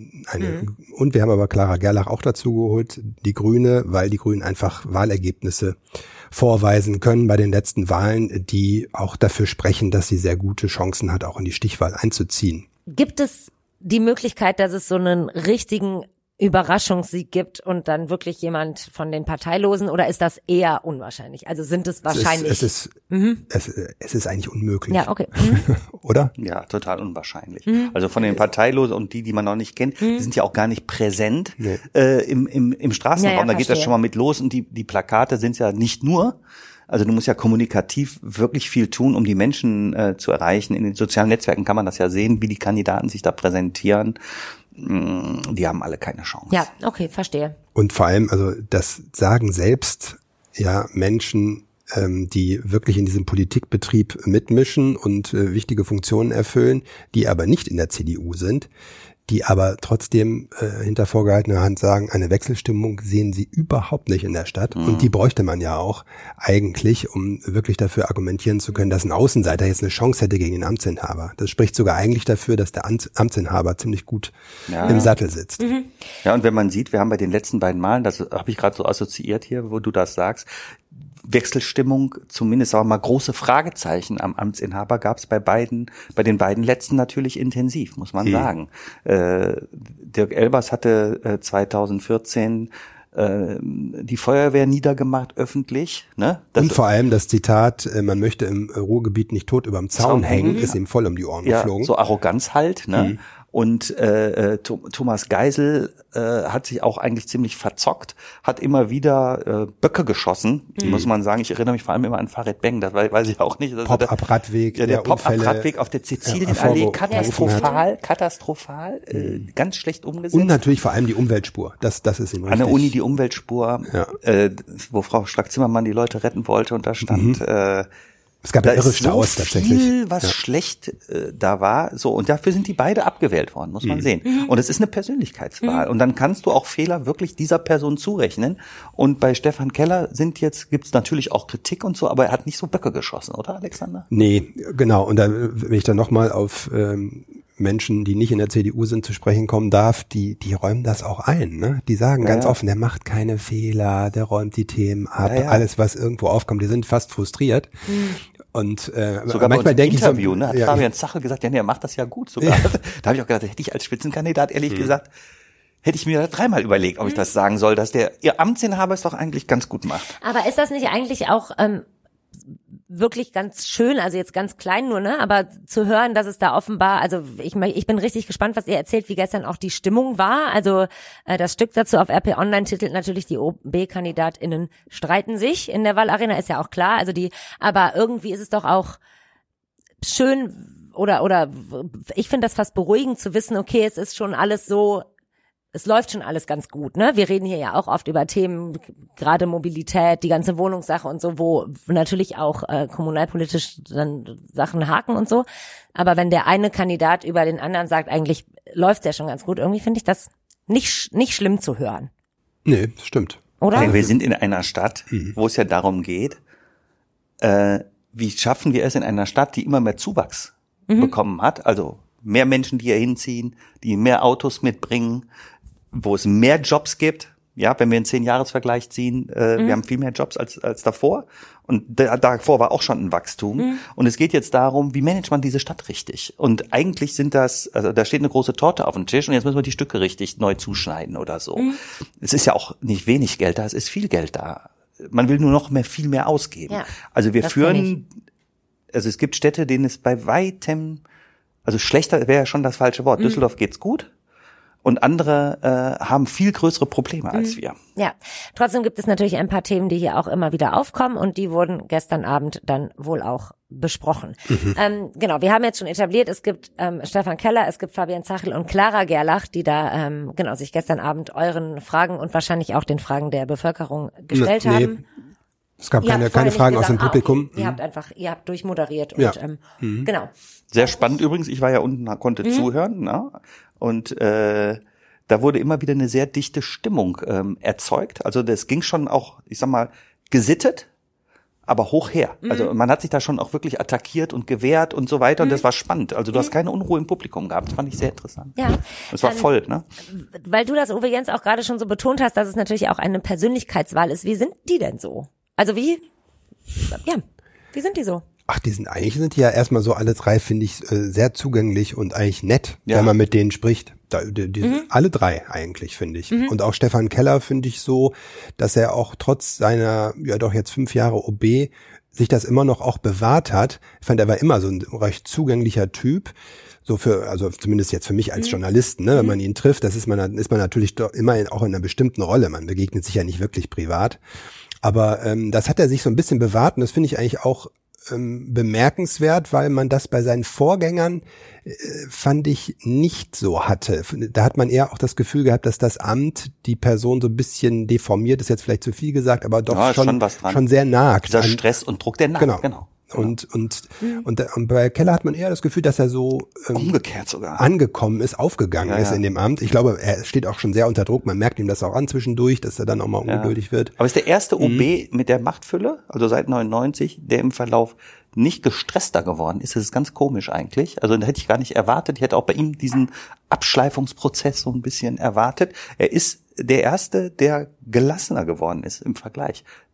und wir haben aber Clara Gerlach auch dazu geholt, die Grüne, weil die Grünen einfach Wahlergebnisse vorweisen können bei den letzten Wahlen, die auch dafür sprechen, dass sie sehr gute Chancen hat, auch in die Stichwahl einzuziehen. Gibt es die Möglichkeit, dass es so einen richtigen Überraschungssieg gibt und dann wirklich jemand von den Parteilosen, oder ist das eher unwahrscheinlich? Also sind es wahrscheinlich? Es ist eigentlich unmöglich. Ja, okay. Oder? Ja, total unwahrscheinlich. Also von den Parteilosen und die man noch nicht kennt, die sind ja auch gar nicht präsent im Straßenraum. Da geht das schon mal mit los und die Plakate sind ja nicht nur. Also du musst ja kommunikativ wirklich viel tun, um die Menschen zu erreichen. In den sozialen Netzwerken kann man das ja sehen, wie die Kandidaten sich da präsentieren. Die haben alle keine Chance. Ja, okay, verstehe. Und vor allem, also das sagen selbst ja Menschen, die wirklich in diesem Politikbetrieb mitmischen und wichtige Funktionen erfüllen, die aber nicht in der CDU sind, die aber trotzdem hinter vorgehaltener Hand sagen, eine Wechselstimmung sehen sie überhaupt nicht in der Stadt. Und die bräuchte man ja auch eigentlich, um wirklich dafür argumentieren zu können, dass ein Außenseiter jetzt eine Chance hätte gegen den Amtsinhaber. Das spricht sogar eigentlich dafür, dass der Amtsinhaber ziemlich gut im Sattel sitzt. Ja, und wenn man sieht, wir haben bei den letzten beiden Malen, das habe ich gerade so assoziiert hier, wo du das sagst, Wechselstimmung, zumindest sagen wir mal große Fragezeichen am Amtsinhaber gab es bei den beiden letzten natürlich intensiv, muss man sagen. Dirk Elbers hatte 2014 die Feuerwehr niedergemacht öffentlich. Ne? Und vor allem das Zitat, man möchte im Ruhrgebiet nicht tot überm Zaun hängen, ist ihm voll um die Ohren geflogen. So Arroganz halt. Ne? Und Thomas Geisel hat sich auch eigentlich ziemlich verzockt, hat immer wieder Böcke geschossen, muss man sagen. Ich erinnere mich vor allem immer an Farid Beng, das weiß ich auch nicht. Pop-Up-Radweg. Ja, der Pop-Up-Radweg auf der Sizilienallee, katastrophal, ganz schlecht umgesetzt. Und natürlich vor allem die Umweltspur, das ist ihm richtig. An der Uni die Umweltspur, wo Frau Strack-Zimmermann die Leute retten wollte und da stand... Es gab ja irre Staus tatsächlich. Viel, was schlecht da war. So, und dafür sind die beide abgewählt worden, muss man sehen. Und es ist eine Persönlichkeitswahl. Und dann kannst du auch Fehler wirklich dieser Person zurechnen. Und bei Stefan Keller gibt's natürlich auch Kritik und so, aber er hat nicht so Böcke geschossen, oder Alexander? Nee, genau. Und da, wenn ich dann nochmal auf Menschen, die nicht in der CDU sind, zu sprechen kommen darf, die räumen das auch ein. Ne? Die sagen ganz offen, der macht keine Fehler, der räumt die Themen ab, alles, was irgendwo aufkommt, die sind fast frustriert. Und sogar manchmal denke ich so, hat Fabian Zachel gesagt, ja, nee, er macht das ja gut sogar. Da habe ich auch gedacht, hätte ich als Spitzenkandidat ehrlich gesagt, hätte ich mir 3-mal überlegt, ob ich das sagen soll, dass ihr Amtsinhaber es doch eigentlich ganz gut macht. Aber ist das nicht eigentlich auch wirklich ganz schön, also jetzt ganz klein nur, ne, aber zu hören, dass es da offenbar, also ich bin richtig gespannt, was ihr erzählt, wie gestern auch die Stimmung war. Also das Stück dazu auf RP Online titelt natürlich, die OB-KandidatInnen streiten sich in der Wahlarena, ist ja auch klar, aber irgendwie ist es doch auch schön oder ich finde das fast beruhigend zu wissen, okay, es ist schon alles so, es läuft schon alles ganz gut, ne? Wir reden hier ja auch oft über Themen, gerade Mobilität, die ganze Wohnungssache und so, wo natürlich auch kommunalpolitisch dann Sachen haken und so. Aber wenn der eine Kandidat über den anderen sagt, eigentlich läuft's ja schon ganz gut, irgendwie finde ich das nicht schlimm zu hören. Nee, das stimmt. Oder? Wir sind in einer Stadt, wo es ja darum geht, wie schaffen wir es in einer Stadt, die immer mehr Zuwachs bekommen hat, also mehr Menschen, die hier hinziehen, die mehr Autos mitbringen, wo es mehr Jobs gibt. Ja, wenn wir einen 10-Jahres-Vergleich ziehen, wir haben viel mehr Jobs als davor. Und davor war auch schon ein Wachstum. Und es geht jetzt darum, wie managt man diese Stadt richtig? Und eigentlich da steht eine große Torte auf dem Tisch und jetzt müssen wir die Stücke richtig neu zuschneiden oder so. Es ist ja auch nicht wenig Geld da, es ist viel Geld da. Man will nur noch viel mehr ausgeben. Ja, also es gibt Städte, denen es bei weitem, also schlechter wäre ja schon das falsche Wort. Düsseldorf geht's gut. Und andere haben viel größere Probleme als wir. Ja, trotzdem gibt es natürlich ein paar Themen, die hier auch immer wieder aufkommen und die wurden gestern Abend dann wohl auch besprochen. Genau, wir haben jetzt schon etabliert, es gibt Stefan Keller, es gibt Fabian Zachel und Clara Gerlach, die da sich gestern Abend euren Fragen und wahrscheinlich auch den Fragen der Bevölkerung gestellt haben. Es gab keine Fragen aus dem Publikum. Okay. Ihr habt durchmoderiert und genau. Sehr spannend übrigens, ich war ja unten, konnte zuhören, ne? Und da wurde immer wieder eine sehr dichte Stimmung erzeugt. Also das ging schon auch, ich sag mal, gesittet, aber hoch her. Also man hat sich da schon auch wirklich attackiert und gewehrt und so weiter und das war spannend. Also du hast keine Unruhe im Publikum gehabt, das fand ich sehr interessant. Ja. Es war voll, ne? Weil du das, Uwe Jens, auch gerade schon so betont hast, dass es natürlich auch eine Persönlichkeitswahl ist. Wie sind die denn so? Also wie sind die so? Ach, eigentlich sind die ja erstmal so alle drei, finde ich, sehr zugänglich und eigentlich nett, wenn man mit denen spricht. Alle drei eigentlich, finde ich. Und auch Stefan Keller finde ich so, dass er auch trotz seiner, doch jetzt 5 Jahre OB, sich das immer noch auch bewahrt hat. Ich fand, er war immer so ein recht zugänglicher Typ. Also zumindest jetzt für mich als Journalisten, ne, wenn man ihn trifft, ist man natürlich doch immer auch in einer bestimmten Rolle. Man begegnet sich ja nicht wirklich privat. Aber das hat er sich so ein bisschen bewahrt und das finde ich eigentlich auch bemerkenswert, weil man das bei seinen Vorgängern fand ich nicht so hatte. Da hat man eher auch das Gefühl gehabt, dass das Amt die Person so ein bisschen deformiert, ist jetzt vielleicht zu viel gesagt, aber doch schon sehr nagt. Dieser Stress und Druck, der nagt, genau. Und bei Keller hat man eher das Gefühl, dass er so umgekehrt sogar angekommen ist, aufgegangen ist in dem Amt. Ich glaube, er steht auch schon sehr unter Druck. Man merkt ihm das auch an zwischendurch, dass er dann auch mal ungeduldig wird. Aber ist der erste OB mit der Machtfülle, also seit 99, der im Verlauf nicht gestresster geworden ist. Das ist ganz komisch eigentlich. Also da hätte ich gar nicht erwartet. Ich hätte auch bei ihm diesen Abschleifungsprozess so ein bisschen erwartet. Er ist der Erste, der gelassener geworden ist im Vergleich.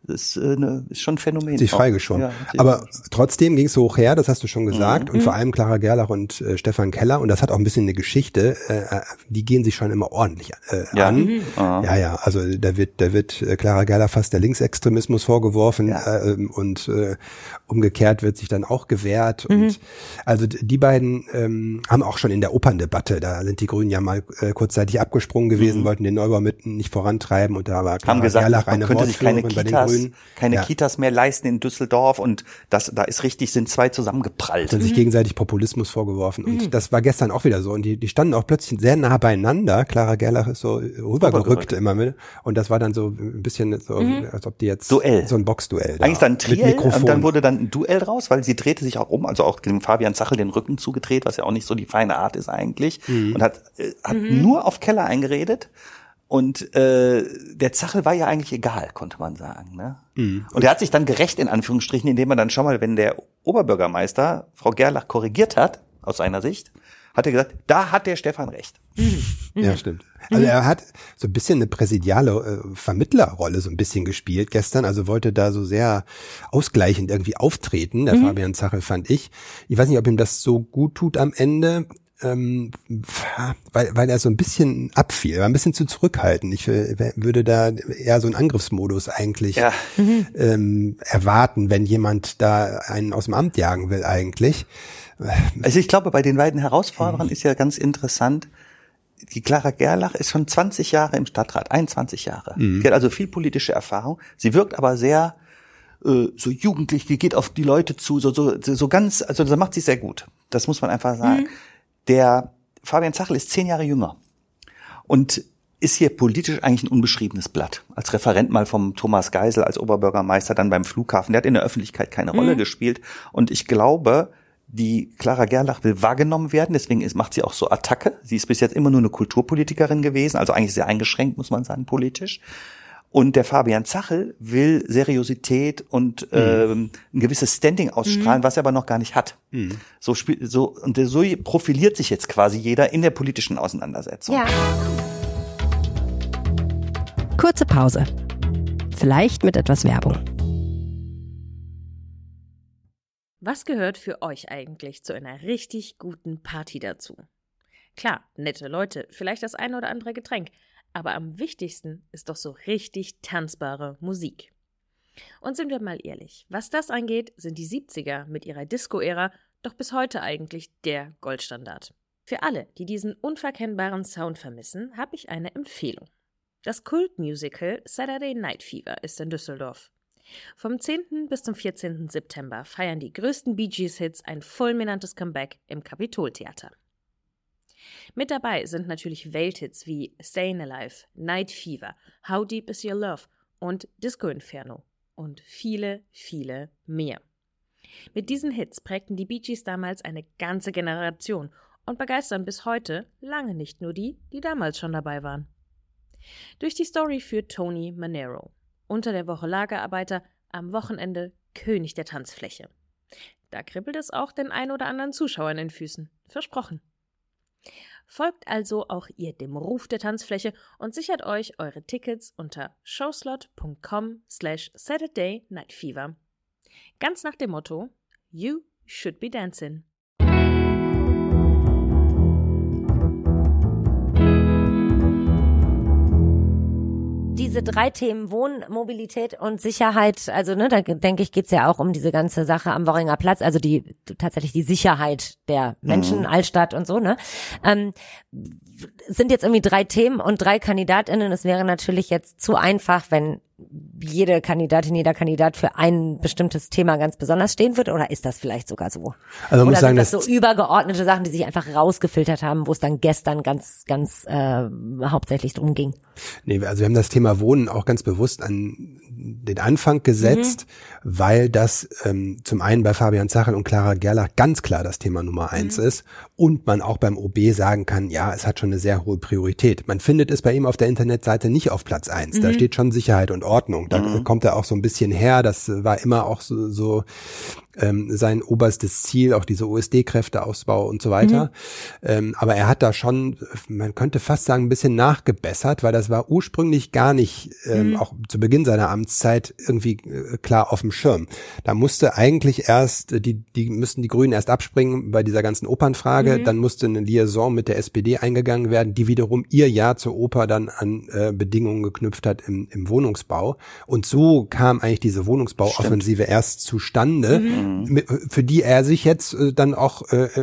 Das ist schon ein Phänomen. Sich freigeschoren. Ja, aber trotzdem ging es so hoch her, das hast du schon gesagt. Und vor allem Clara Gerlach und Stefan Keller, und das hat auch ein bisschen eine Geschichte, die gehen sich schon immer ordentlich an. Ja, also da wird Clara Gerlach fast der Linksextremismus vorgeworfen, und umgekehrt wird sich dann auch gewehrt. Und also die beiden haben auch schon in der Operndebatte, da sind die Grünen ja mal kurzzeitig abgesprungen gewesen, wollten den Neubau nicht vorantreiben, und da war Clara Gerlach eine Wortführerin bei den Grünen. Keine Kitas mehr leisten in Düsseldorf, und da ist richtig, sind zwei zusammengeprallt. Und sich gegenseitig Populismus vorgeworfen. Und das war gestern auch wieder so. Und die standen auch plötzlich sehr nah beieinander. Clara Gerlach ist so rübergerückt immer mit. Und das war dann so ein bisschen so, als ob die jetzt Duell. So ein Boxduell. Eigentlich dann ein Triell, und dann wurde dann ein Duell raus, weil sie drehte sich auch um, also auch dem Fabian Zachel den Rücken zugedreht, was ja auch nicht so die feine Art ist eigentlich. Und hat nur auf Keller eingeredet. Und der Zachel war ja eigentlich egal, konnte man sagen. Ne? Und er hat sich dann gerecht, in Anführungsstrichen, indem er dann schon mal, wenn der Oberbürgermeister Frau Gerlach korrigiert hat, aus seiner Sicht, hat er gesagt, da hat der Stefan recht. Ja, stimmt. Also er hat so ein bisschen eine präsidiale Vermittlerrolle so ein bisschen gespielt gestern, also wollte da so sehr ausgleichend irgendwie auftreten, der Fabian Zachel, fand ich. Ich weiß nicht, ob ihm das so gut tut am Ende, weil er so ein bisschen abfiel, war ein bisschen zu zurückhaltend. Ich würde da eher so einen Angriffsmodus eigentlich erwarten, wenn jemand da einen aus dem Amt jagen will eigentlich. Also ich glaube, bei den beiden Herausforderern ist ja ganz interessant, die Clara Gerlach ist schon 20 Jahre im Stadtrat, 21 Jahre. Sie hat also viel politische Erfahrung. Sie wirkt aber sehr so jugendlich, die geht auf die Leute zu, so ganz, also das macht sie sehr gut. Das muss man einfach sagen. Der Fabian Zachel ist 10 Jahre jünger und ist hier politisch eigentlich ein unbeschriebenes Blatt. Als Referent mal vom Thomas Geisel als Oberbürgermeister, dann beim Flughafen. Der hat in der Öffentlichkeit keine Rolle gespielt. Und ich glaube, die Clara Gerlach will wahrgenommen werden, deswegen macht sie auch so Attacke. Sie ist bis jetzt immer nur eine Kulturpolitikerin gewesen, also eigentlich sehr eingeschränkt, muss man sagen, politisch. Und der Fabian Zachel will Seriosität und ein gewisses Standing ausstrahlen, was er aber noch gar nicht hat. So profiliert sich jetzt quasi jeder in der politischen Auseinandersetzung. Ja. Kurze Pause. Vielleicht mit etwas Werbung. Was gehört für euch eigentlich zu einer richtig guten Party dazu? Klar, nette Leute, vielleicht das eine oder andere Getränk. Aber am wichtigsten ist doch so richtig tanzbare Musik. Und sind wir mal ehrlich, was das angeht, sind die 70er mit ihrer Disco-Ära doch bis heute eigentlich der Goldstandard. Für alle, die diesen unverkennbaren Sound vermissen, habe ich eine Empfehlung. Das Kultmusical Saturday Night Fever ist in Düsseldorf. Vom 10. bis zum 14. September feiern die größten Bee Gees-Hits ein fulminantes Comeback im Kapitoltheater. Mit dabei sind natürlich Welthits wie Stayin' Alive, Night Fever, How Deep Is Your Love und Disco Inferno und viele, viele mehr. Mit diesen Hits prägten die Bee Gees damals eine ganze Generation und begeistern bis heute lange nicht nur die, die damals schon dabei waren. Durch die Story führt Tony Manero, unter der Woche Lagerarbeiter, am Wochenende König der Tanzfläche. Da kribbelt es auch den ein oder anderen Zuschauer in den Füßen, versprochen. Folgt also auch ihr dem Ruf der Tanzfläche und sichert euch eure Tickets unter showslot.com/Saturday Night Fever. Ganz nach dem Motto, You should be dancing. Diese 3 Themen Wohnen, Mobilität und Sicherheit, also da denke ich, geht's ja auch um diese ganze Sache am Worringer Platz, also tatsächlich die Sicherheit der Menschen, Altstadt und so, sind jetzt irgendwie 3 Themen und 3 KandidatInnen. Es wäre natürlich jetzt zu einfach, wenn jede Kandidatin, jeder Kandidat für ein bestimmtes Thema ganz besonders stehen wird, oder ist das vielleicht sogar so? Also man oder muss sagen, sind das so übergeordnete Sachen, die sich einfach rausgefiltert haben, wo es dann gestern ganz hauptsächlich drum ging? Nee, also wir haben das Thema Wohnen auch ganz bewusst an den Anfang gesetzt, weil das zum einen bei Fabian Zachel und Clara Gerlach ganz klar das Thema Nummer 1 ist und man auch beim OB sagen kann, ja, es hat schon eine sehr hohe Priorität. Man findet es bei ihm auf der Internetseite nicht auf Platz 1. Da steht schon Sicherheit und Ordnung. Da kommt er auch so ein bisschen her. Das war immer auch so sein oberstes Ziel, auch diese OSD-Kräfteausbau und so weiter. Aber er hat da schon, man könnte fast sagen, ein bisschen nachgebessert, weil das war ursprünglich gar nicht, auch zu Beginn seiner Amtszeit irgendwie klar auf dem Schirm. Da musste eigentlich erst, müssten die Grünen erst abspringen bei dieser ganzen Opernfrage, dann musste eine Liaison mit der SPD eingegangen werden, die wiederum ihr Ja zur Oper dann an Bedingungen geknüpft hat im Wohnungsbau. Und so kam eigentlich diese Wohnungsbauoffensive erst zustande, für die er sich jetzt dann auch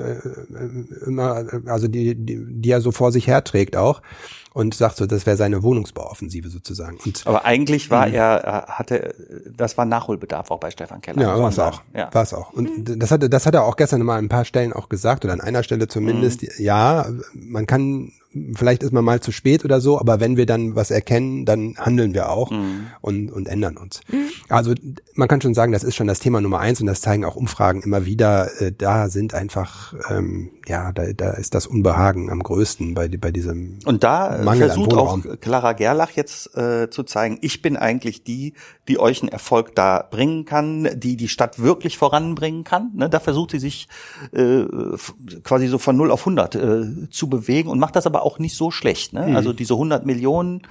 immer, also die er so vor sich herträgt auch und sagt so, das wäre seine Wohnungsbauoffensive sozusagen. Und aber eigentlich war das war Nachholbedarf auch bei Stefan Keller. Ja, war es auch. Ja. War es auch. Und das hat er auch gestern mal an ein paar Stellen auch gesagt, oder an einer Stelle zumindest, ja, man kann, vielleicht ist man mal zu spät oder so, aber wenn wir dann was erkennen, dann handeln wir auch und ändern uns. Also man kann schon sagen, das ist schon das Thema Nummer 1 und das zeigen auch Umfragen immer wieder. Da sind einfach, da ist das Unbehagen am größten bei diesem und da Mangel versucht an Wohnraum. auch Clara Gerlach jetzt zu zeigen, ich bin eigentlich die euch einen Erfolg da bringen kann, die Stadt wirklich voranbringen kann. Ne? Da versucht sie sich quasi so von 0 auf 100 zu bewegen und macht das aber auch nicht so schlecht. Ne? Also diese 100 Millionen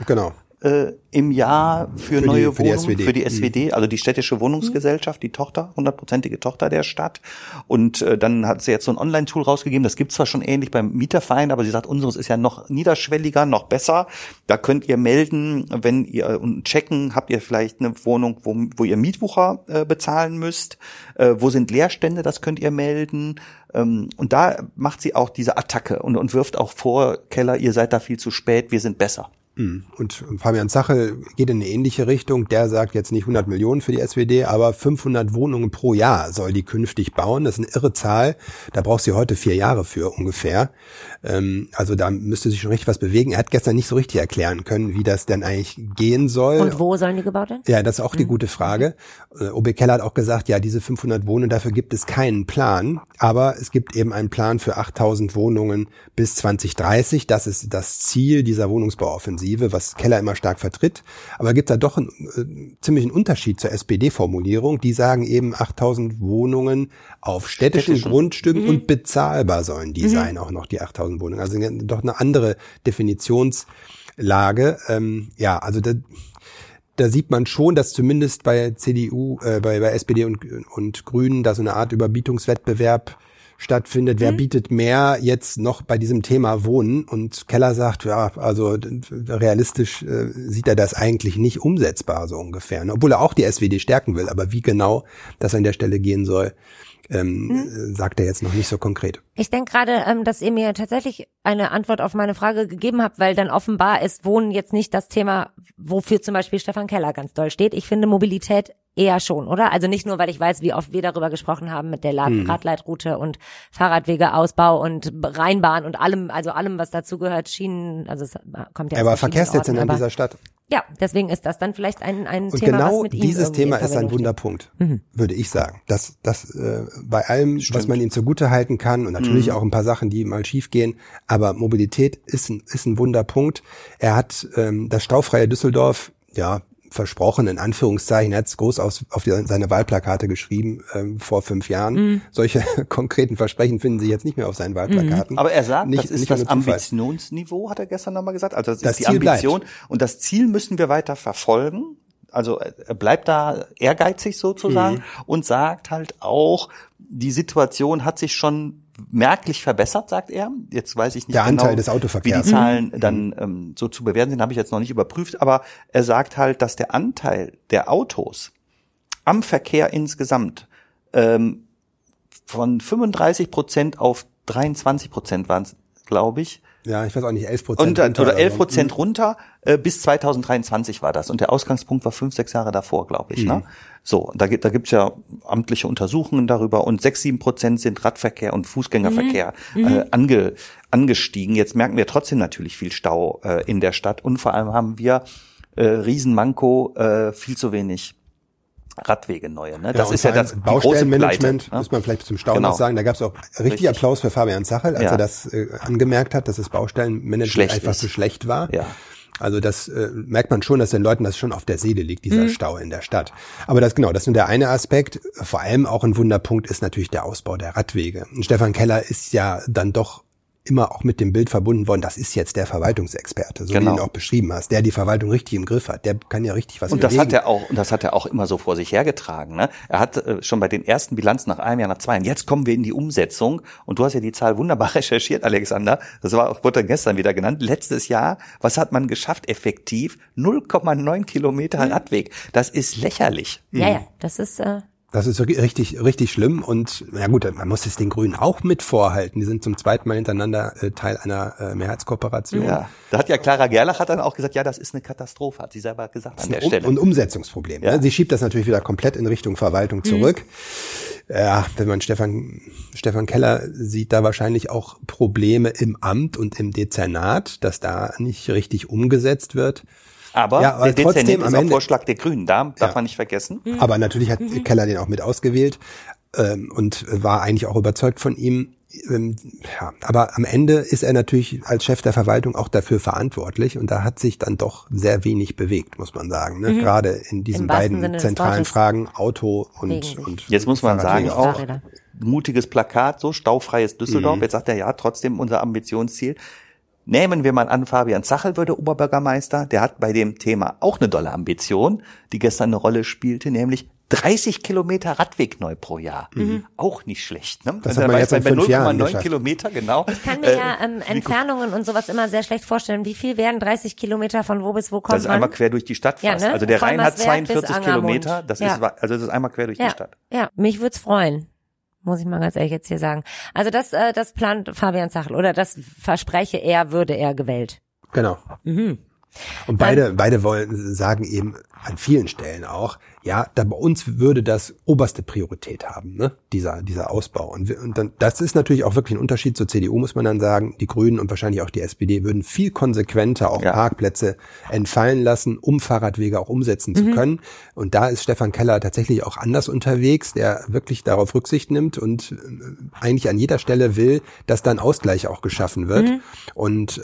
im Jahr für neue Wohnungen, für die SWD, also die städtische Wohnungsgesellschaft, die Tochter, 100%ige Tochter der Stadt. Und dann hat sie jetzt so ein Online-Tool rausgegeben, das gibt's zwar schon ähnlich beim Mieterverein, aber sie sagt, unseres ist ja noch niederschwelliger, noch besser. Da könnt ihr melden, wenn ihr und checken, habt ihr vielleicht eine Wohnung, wo ihr Mietwucher bezahlen müsst, wo sind Leerstände, das könnt ihr melden. Und da macht sie auch diese Attacke und wirft auch vor, Keller, ihr seid da viel zu spät, wir sind besser. Und Fabian Zacherl geht in eine ähnliche Richtung. Der sagt jetzt nicht 100 Millionen für die SWD, aber 500 Wohnungen pro Jahr soll die künftig bauen. Das ist eine irre Zahl. Da braucht sie heute 4 Jahre für ungefähr. Also da müsste sich schon richtig was bewegen. Er hat gestern nicht so richtig erklären können, wie das denn eigentlich gehen soll. Und wo sollen die gebaut werden? Ja, das ist auch die gute Frage. OB Keller hat auch gesagt, ja, diese 500 Wohnungen, dafür gibt es keinen Plan. Aber es gibt eben einen Plan für 8000 Wohnungen bis 2030. Das ist das Ziel dieser Wohnungsbauoffensive, was Keller immer stark vertritt. Aber gibt da doch einen ziemlichen Unterschied zur SPD-Formulierung. Die sagen eben 8000 Wohnungen auf städtischen Grundstücken und bezahlbar sollen die sein, auch noch die 8000 Wohnungen. Also doch eine andere Definitionslage. Also da sieht man schon, dass zumindest bei CDU, bei SPD und Grünen da so eine Art Überbietungswettbewerb stattfindet. Wer bietet mehr jetzt noch bei diesem Thema Wohnen? Und Keller sagt, ja, also realistisch sieht er das eigentlich nicht umsetzbar, so ungefähr. Obwohl er auch die SWD stärken will. Aber wie genau das an der Stelle gehen soll, sagt er jetzt noch nicht so konkret. Ich denke gerade, dass ihr mir tatsächlich eine Antwort auf meine Frage gegeben habt, weil dann offenbar ist Wohnen jetzt nicht das Thema, wofür zum Beispiel Stefan Keller ganz doll steht. Ich finde Mobilität eher schon, oder? Also nicht nur, weil ich weiß, wie oft wir darüber gesprochen haben mit der Radleitroute und Fahrradwegeausbau und Rheinbahn und allem, was dazu gehört, Schienen, also es kommt ja Er war Verkehrsdezernent an dieser Stadt. Ja, deswegen ist das dann vielleicht ein und Thema, genau was mit ihm dieses Thema ist ein steht. Wunderpunkt, würde ich sagen. Das bei allem, was man ihm zugutehalten kann und natürlich auch ein paar Sachen, die mal schief gehen, aber Mobilität ist ein Wunderpunkt. Er hat das staufreie Düsseldorf, versprochen, in Anführungszeichen, er hat es groß auf seine Wahlplakate geschrieben vor 5 Jahren. Solche konkreten Versprechen finden Sie jetzt nicht mehr auf seinen Wahlplakaten. Aber er sagt, das ist das Ambitionsniveau, hat er gestern nochmal gesagt. Also das ist die Ambition. Bleibt. Und das Ziel müssen wir weiter verfolgen. Also er bleibt da ehrgeizig sozusagen und sagt halt auch, die Situation hat sich schon merklich verbessert, sagt er. Jetzt weiß ich nicht der genau, Anteil des Autoverkehrs. Wie die Zahlen dann so zu bewerten sind, habe ich jetzt noch nicht überprüft. Aber er sagt halt, dass der Anteil der Autos am Verkehr insgesamt von 35% auf 23% waren es, glaube ich. Ja, ich weiß auch nicht, 11%. Oder 11% runter, bis 2023 war das. Und der Ausgangspunkt war 5-6 Jahre davor, glaube ich. Ne? So, da gibt's ja amtliche Untersuchungen darüber. Und 6-7% sind Radverkehr und Fußgängerverkehr angestiegen. Jetzt merken wir trotzdem natürlich viel Stau in der Stadt. Und vor allem haben wir Riesenmanko, viel zu wenig Radwege neue. Ne? Das ist ja das Baustellenmanagement, muss man vielleicht zum Stau noch sagen. Da gab es auch richtig Applaus für Fabian Zacherl, als er das angemerkt hat, dass das Baustellenmanagement einfach so schlecht war. Ja. Also das merkt man schon, dass den Leuten das schon auf der Seele liegt, dieser Stau in der Stadt. Aber das ist nur der eine Aspekt. Vor allem auch ein Wunderpunkt ist natürlich der Ausbau der Radwege. Und Stefan Keller ist ja dann doch immer auch mit dem Bild verbunden worden, das ist jetzt der Verwaltungsexperte, so wie du ihn auch beschrieben hast, der die Verwaltung richtig im Griff hat, der kann ja richtig was bewegen. Und das hat er auch immer so vor sich hergetragen. Ne? Er hat schon bei den ersten Bilanzen nach einem Jahr, nach 2 Jahren, jetzt kommen wir in die Umsetzung und du hast ja die Zahl wunderbar recherchiert, Alexander, wurde gestern wieder genannt, letztes Jahr, was hat man geschafft effektiv? 0,9 Kilometer Radweg, das ist lächerlich. Ja, das ist... Das ist richtig, richtig schlimm und ja gut, man muss es den Grünen auch mit vorhalten. Die sind zum 2. Mal hintereinander Teil einer Mehrheitskooperation. Ja, da hat ja Clara Gerlach hat dann auch gesagt, ja, das ist eine Katastrophe, hat sie selber gesagt an der Stelle. Und Umsetzungsproblem. Ja. Ne? Sie schiebt das natürlich wieder komplett in Richtung Verwaltung zurück. Ja, wenn man Stefan Keller sieht, da wahrscheinlich auch Probleme im Amt und im Dezernat, dass da nicht richtig umgesetzt wird. Aber der Dezernat ist ein Vorschlag der Grünen, darf man nicht vergessen. Aber natürlich hat Keller den auch mit ausgewählt und war eigentlich auch überzeugt von ihm. Aber am Ende ist er natürlich als Chef der Verwaltung auch dafür verantwortlich und da hat sich dann doch sehr wenig bewegt, muss man sagen. Ne? Gerade in diesen beiden zentralen Fragen, Auto und jetzt muss man sagen auch, mutiges Plakat, so staufreies Düsseldorf. Jetzt sagt er ja trotzdem unser Ambitionsziel. Nehmen wir mal an, Fabian Zachel würde Oberbürgermeister, der hat bei dem Thema auch eine dolle Ambition, die gestern eine Rolle spielte, nämlich 30 Kilometer Radweg neu pro Jahr. Auch nicht schlecht. Ne? Das hat man jetzt in 5 Jahren 0,9 Kilometer, genau. Ich kann mir Entfernungen und sowas immer sehr schlecht vorstellen. Wie viel wären 30 Kilometer von wo bis wo kommt man? Das ist einmal quer durch die Stadt fast. Ja, ne? Also der Rhein hat 42 Kilometer, das ist einmal quer durch die Stadt. Ja, mich würd's freuen. Muss ich mal ganz ehrlich jetzt hier sagen. Also das plant Fabian Zachel oder das verspreche er, würde er gewählt. Genau. Und beide sagen eben an vielen Stellen auch, ja, da bei uns würde das oberste Priorität haben, ne? Dieser Ausbau. Und dann, das ist natürlich auch wirklich ein Unterschied zur CDU, muss man dann sagen. Die Grünen und wahrscheinlich auch die SPD würden viel konsequenter auch Parkplätze entfallen lassen, um Fahrradwege auch umsetzen zu können. Und da ist Stefan Keller tatsächlich auch anders unterwegs, der wirklich darauf Rücksicht nimmt und eigentlich an jeder Stelle will, dass dann Ausgleich auch geschaffen wird. Und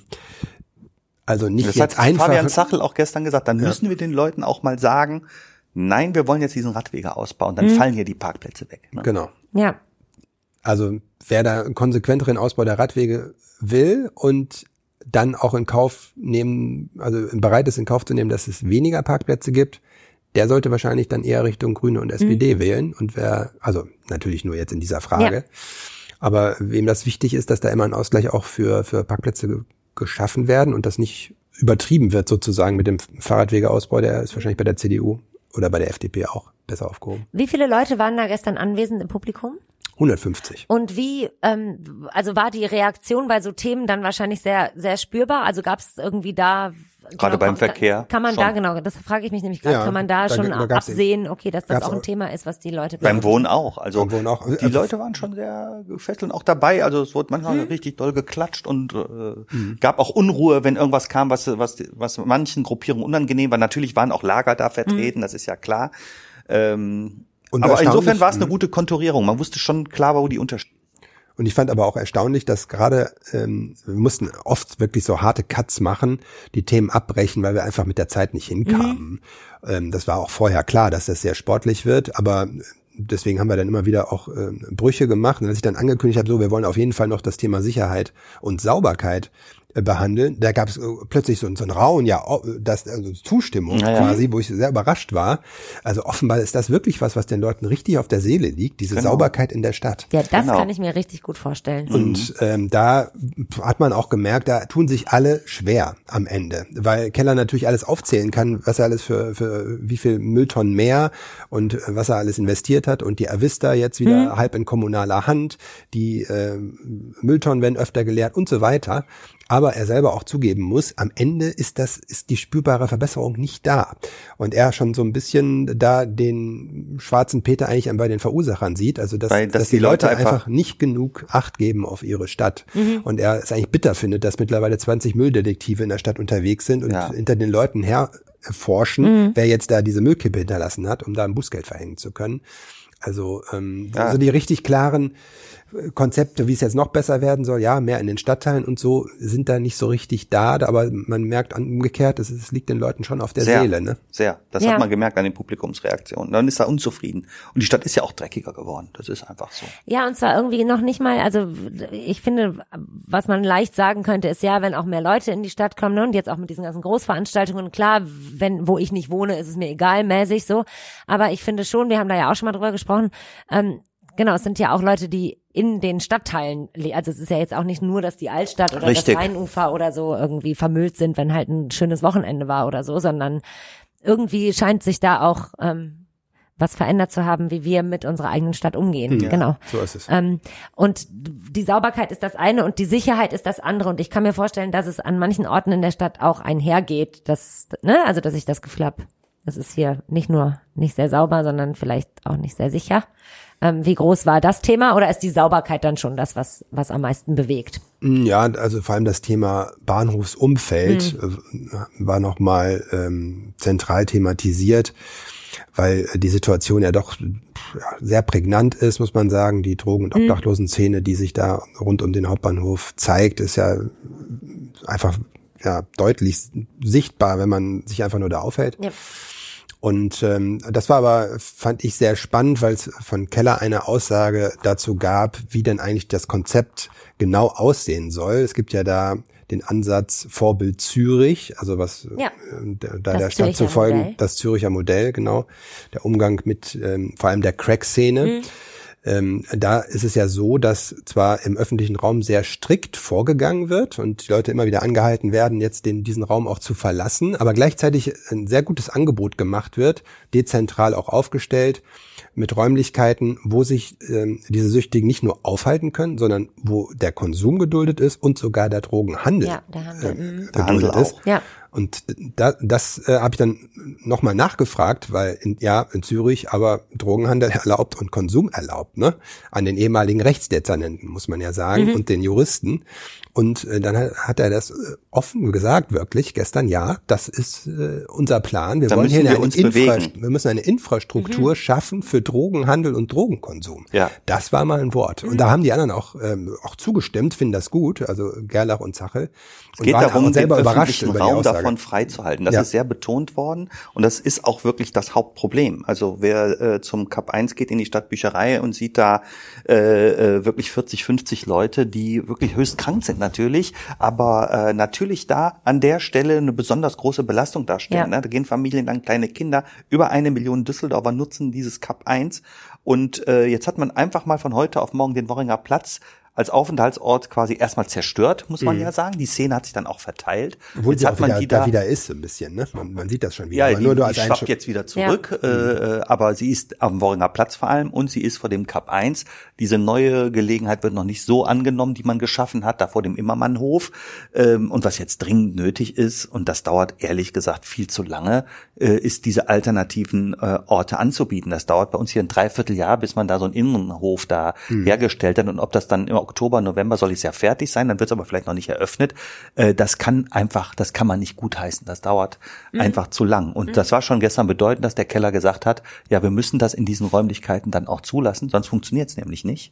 also nicht das jetzt hat einfach. Fabian Zachel auch gestern gesagt, dann müssen wir den Leuten auch mal sagen, nein, wir wollen jetzt diesen Radwege ausbauen, dann fallen hier die Parkplätze weg. Ne? Genau. Ja. Also wer da einen konsequenteren Ausbau der Radwege will und dann auch in Kauf nehmen, also bereit ist in Kauf zu nehmen, dass es weniger Parkplätze gibt, der sollte wahrscheinlich dann eher Richtung Grüne und SPD wählen. Und also natürlich nur jetzt in dieser Frage, aber wem das wichtig ist, dass da immer ein Ausgleich auch für Parkplätze geschaffen werden und das nicht übertrieben wird sozusagen mit dem Fahrradwegeausbau, der ist wahrscheinlich bei der CDU oder bei der FDP auch besser aufgehoben. Wie viele Leute waren da gestern anwesend im Publikum? 150. Und wie, also war die Reaktion bei so Themen dann wahrscheinlich sehr, sehr spürbar? Also gab es irgendwie da... Gerade beim Verkehr. Kann man schon. Da, genau, das frage ich mich nämlich gerade, kann man da schon absehen, okay, dass das auch ein Thema ist, was die Leute... Beim Wohnen auch. Also beim Wohnen auch. Die Leute waren schon sehr gefesselt und auch dabei. Also es wurde manchmal richtig doll geklatscht und gab auch Unruhe, wenn irgendwas kam, was manchen Gruppierungen unangenehm war. Natürlich waren auch Lager da vertreten, das ist ja klar. Aber insofern war es eine gute Konturierung. Man wusste schon klar, wo die Unterschiede. Und ich fand aber auch erstaunlich, dass gerade, wir mussten oft wirklich so harte Cuts machen, die Themen abbrechen, weil wir einfach mit der Zeit nicht hinkamen. Das war auch vorher klar, dass das sehr sportlich wird, aber deswegen haben wir dann immer wieder auch Brüche gemacht. Und als ich dann angekündigt habe, so, wir wollen auf jeden Fall noch das Thema Sicherheit und Sauberkeit behandeln, da gab es plötzlich so ein Raunen, also Zustimmung quasi, wo ich sehr überrascht war. Also offenbar ist das wirklich was den Leuten richtig auf der Seele liegt, diese Sauberkeit in der Stadt. Ja, das kann ich mir richtig gut vorstellen. Und da hat man auch gemerkt, da tun sich alle schwer am Ende, weil Keller natürlich alles aufzählen kann, was er alles für wie viel Mülltonnen mehr und was er alles investiert hat und die Avista jetzt wieder halb in kommunaler Hand, die Mülltonnen werden öfter geleert und so weiter. Aber er selber auch zugeben muss, am Ende ist die spürbare Verbesserung nicht da. Und er schon so ein bisschen da den schwarzen Peter eigentlich bei den Verursachern sieht, also dass die Leute einfach nicht genug Acht geben auf ihre Stadt. Und er es eigentlich bitter findet, dass mittlerweile 20 Mülldetektive in der Stadt unterwegs sind und hinter den Leuten herforschen, wer jetzt da diese Müllkippe hinterlassen hat, um da ein Bußgeld verhängen zu können. Also so die richtig klaren Konzepte, wie es jetzt noch besser werden soll, ja, mehr in den Stadtteilen und so, sind da nicht so richtig da, aber man merkt umgekehrt, es liegt den Leuten schon auf der Seele, ne? Sehr. Das hat man gemerkt an den Publikumsreaktionen. Dann ist er unzufrieden. Und die Stadt ist ja auch dreckiger geworden. Das ist einfach so. Ja, und zwar irgendwie noch nicht mal, also ich finde, was man leicht sagen könnte, ist ja, wenn auch mehr Leute in die Stadt kommen, ne, und jetzt auch mit diesen ganzen Großveranstaltungen, klar, wo ich nicht wohne, ist es mir egal, mäßig so, aber ich finde schon, wir haben da ja auch schon mal drüber gesprochen, genau, es sind ja auch Leute, die in den Stadtteilen, also es ist ja jetzt auch nicht nur, dass die Altstadt oder das Rheinufer oder so irgendwie vermüllt sind, wenn halt ein schönes Wochenende war oder so, sondern irgendwie scheint sich da auch was verändert zu haben, wie wir mit unserer eigenen Stadt umgehen. Ja, genau. So ist es. Und die Sauberkeit ist das eine und die Sicherheit ist das andere. Und ich kann mir vorstellen, dass es an manchen Orten in der Stadt auch einhergeht, dass ich das Gefühl habe, das ist hier nicht nur nicht sehr sauber, sondern vielleicht auch nicht sehr sicher. Wie groß war das Thema oder ist die Sauberkeit dann schon das, was am meisten bewegt? Ja, also vor allem das Thema Bahnhofsumfeld war nochmal zentral thematisiert, weil die Situation ja doch sehr prägnant ist, muss man sagen. Die Drogen- und Obdachlosenszene, die sich da rund um den Hauptbahnhof zeigt, ist ja einfach deutlich sichtbar, wenn man sich einfach nur da aufhält. Ja. Und das war aber, fand ich, sehr spannend, weil es von Keller eine Aussage dazu gab, wie denn eigentlich das Konzept genau aussehen soll. Es gibt ja da den Ansatz Vorbild Zürich, also was der Stadt zu folgen, das Züricher Modell, genau, der Umgang mit vor allem der Crack-Szene. Da ist es ja so, dass zwar im öffentlichen Raum sehr strikt vorgegangen wird und die Leute immer wieder angehalten werden, jetzt diesen Raum auch zu verlassen, aber gleichzeitig ein sehr gutes Angebot gemacht wird, dezentral auch aufgestellt, mit Räumlichkeiten, wo sich diese Süchtigen nicht nur aufhalten können, sondern wo der Konsum geduldet ist und sogar der Drogenhandel geduldet ist. Ja. Und das habe ich dann nochmal nachgefragt, weil in Zürich aber Drogenhandel erlaubt und Konsum erlaubt, ne? An den ehemaligen Rechtsdezernenten, muss man ja sagen, und den Juristen. Und dann hat er das offen gesagt, wirklich, gestern, das ist unser Plan. Wir wollen hier wir müssen eine Infrastruktur schaffen für Drogenhandel und Drogenkonsum. Ja. Das war mal ein Wort. Und da haben die anderen auch zugestimmt, finden das gut, also Gerlach und Zachel. Es geht darum, den öffentlichen Raum davon freizuhalten. Das ist sehr betont worden und das ist auch wirklich das Hauptproblem. Also wer zum Kap 1 geht in die Stadtbücherei und sieht da wirklich 40, 50 Leute, die wirklich höchst krank sind natürlich, aber natürlich da an der Stelle eine besonders große Belastung darstellen. Ne? Da gehen Familien an, kleine Kinder, über 1 Million Düsseldorfer nutzen dieses Kap 1 und jetzt hat man einfach mal von heute auf morgen den Worringer Platz als Aufenthaltsort quasi erstmal zerstört, muss man ja sagen. Die Szene hat sich dann auch verteilt. Obwohl jetzt hat man die da wieder ist, ein bisschen, ne? Man sieht das schon wieder. Ja, die schwappt jetzt wieder zurück, aber sie ist am Worringer Platz vor allem und sie ist vor dem Kap 1. Diese neue Gelegenheit wird noch nicht so angenommen, die man geschaffen hat, da vor dem Immermannhof. Und was jetzt dringend nötig ist, und das dauert ehrlich gesagt viel zu lange, ist diese alternativen Orte anzubieten. Das dauert bei uns hier ein Dreivierteljahr, bis man da so einen Innenhof da hergestellt hat. Und ob das dann im Oktober, November soll es ja fertig sein, dann wird es aber vielleicht noch nicht eröffnet. Das kann man nicht gutheißen. Das dauert einfach zu lang. Und das war schon gestern bedeutend, dass der Keller gesagt hat, ja, wir müssen das in diesen Räumlichkeiten dann auch zulassen, sonst funktioniert es nämlich nicht.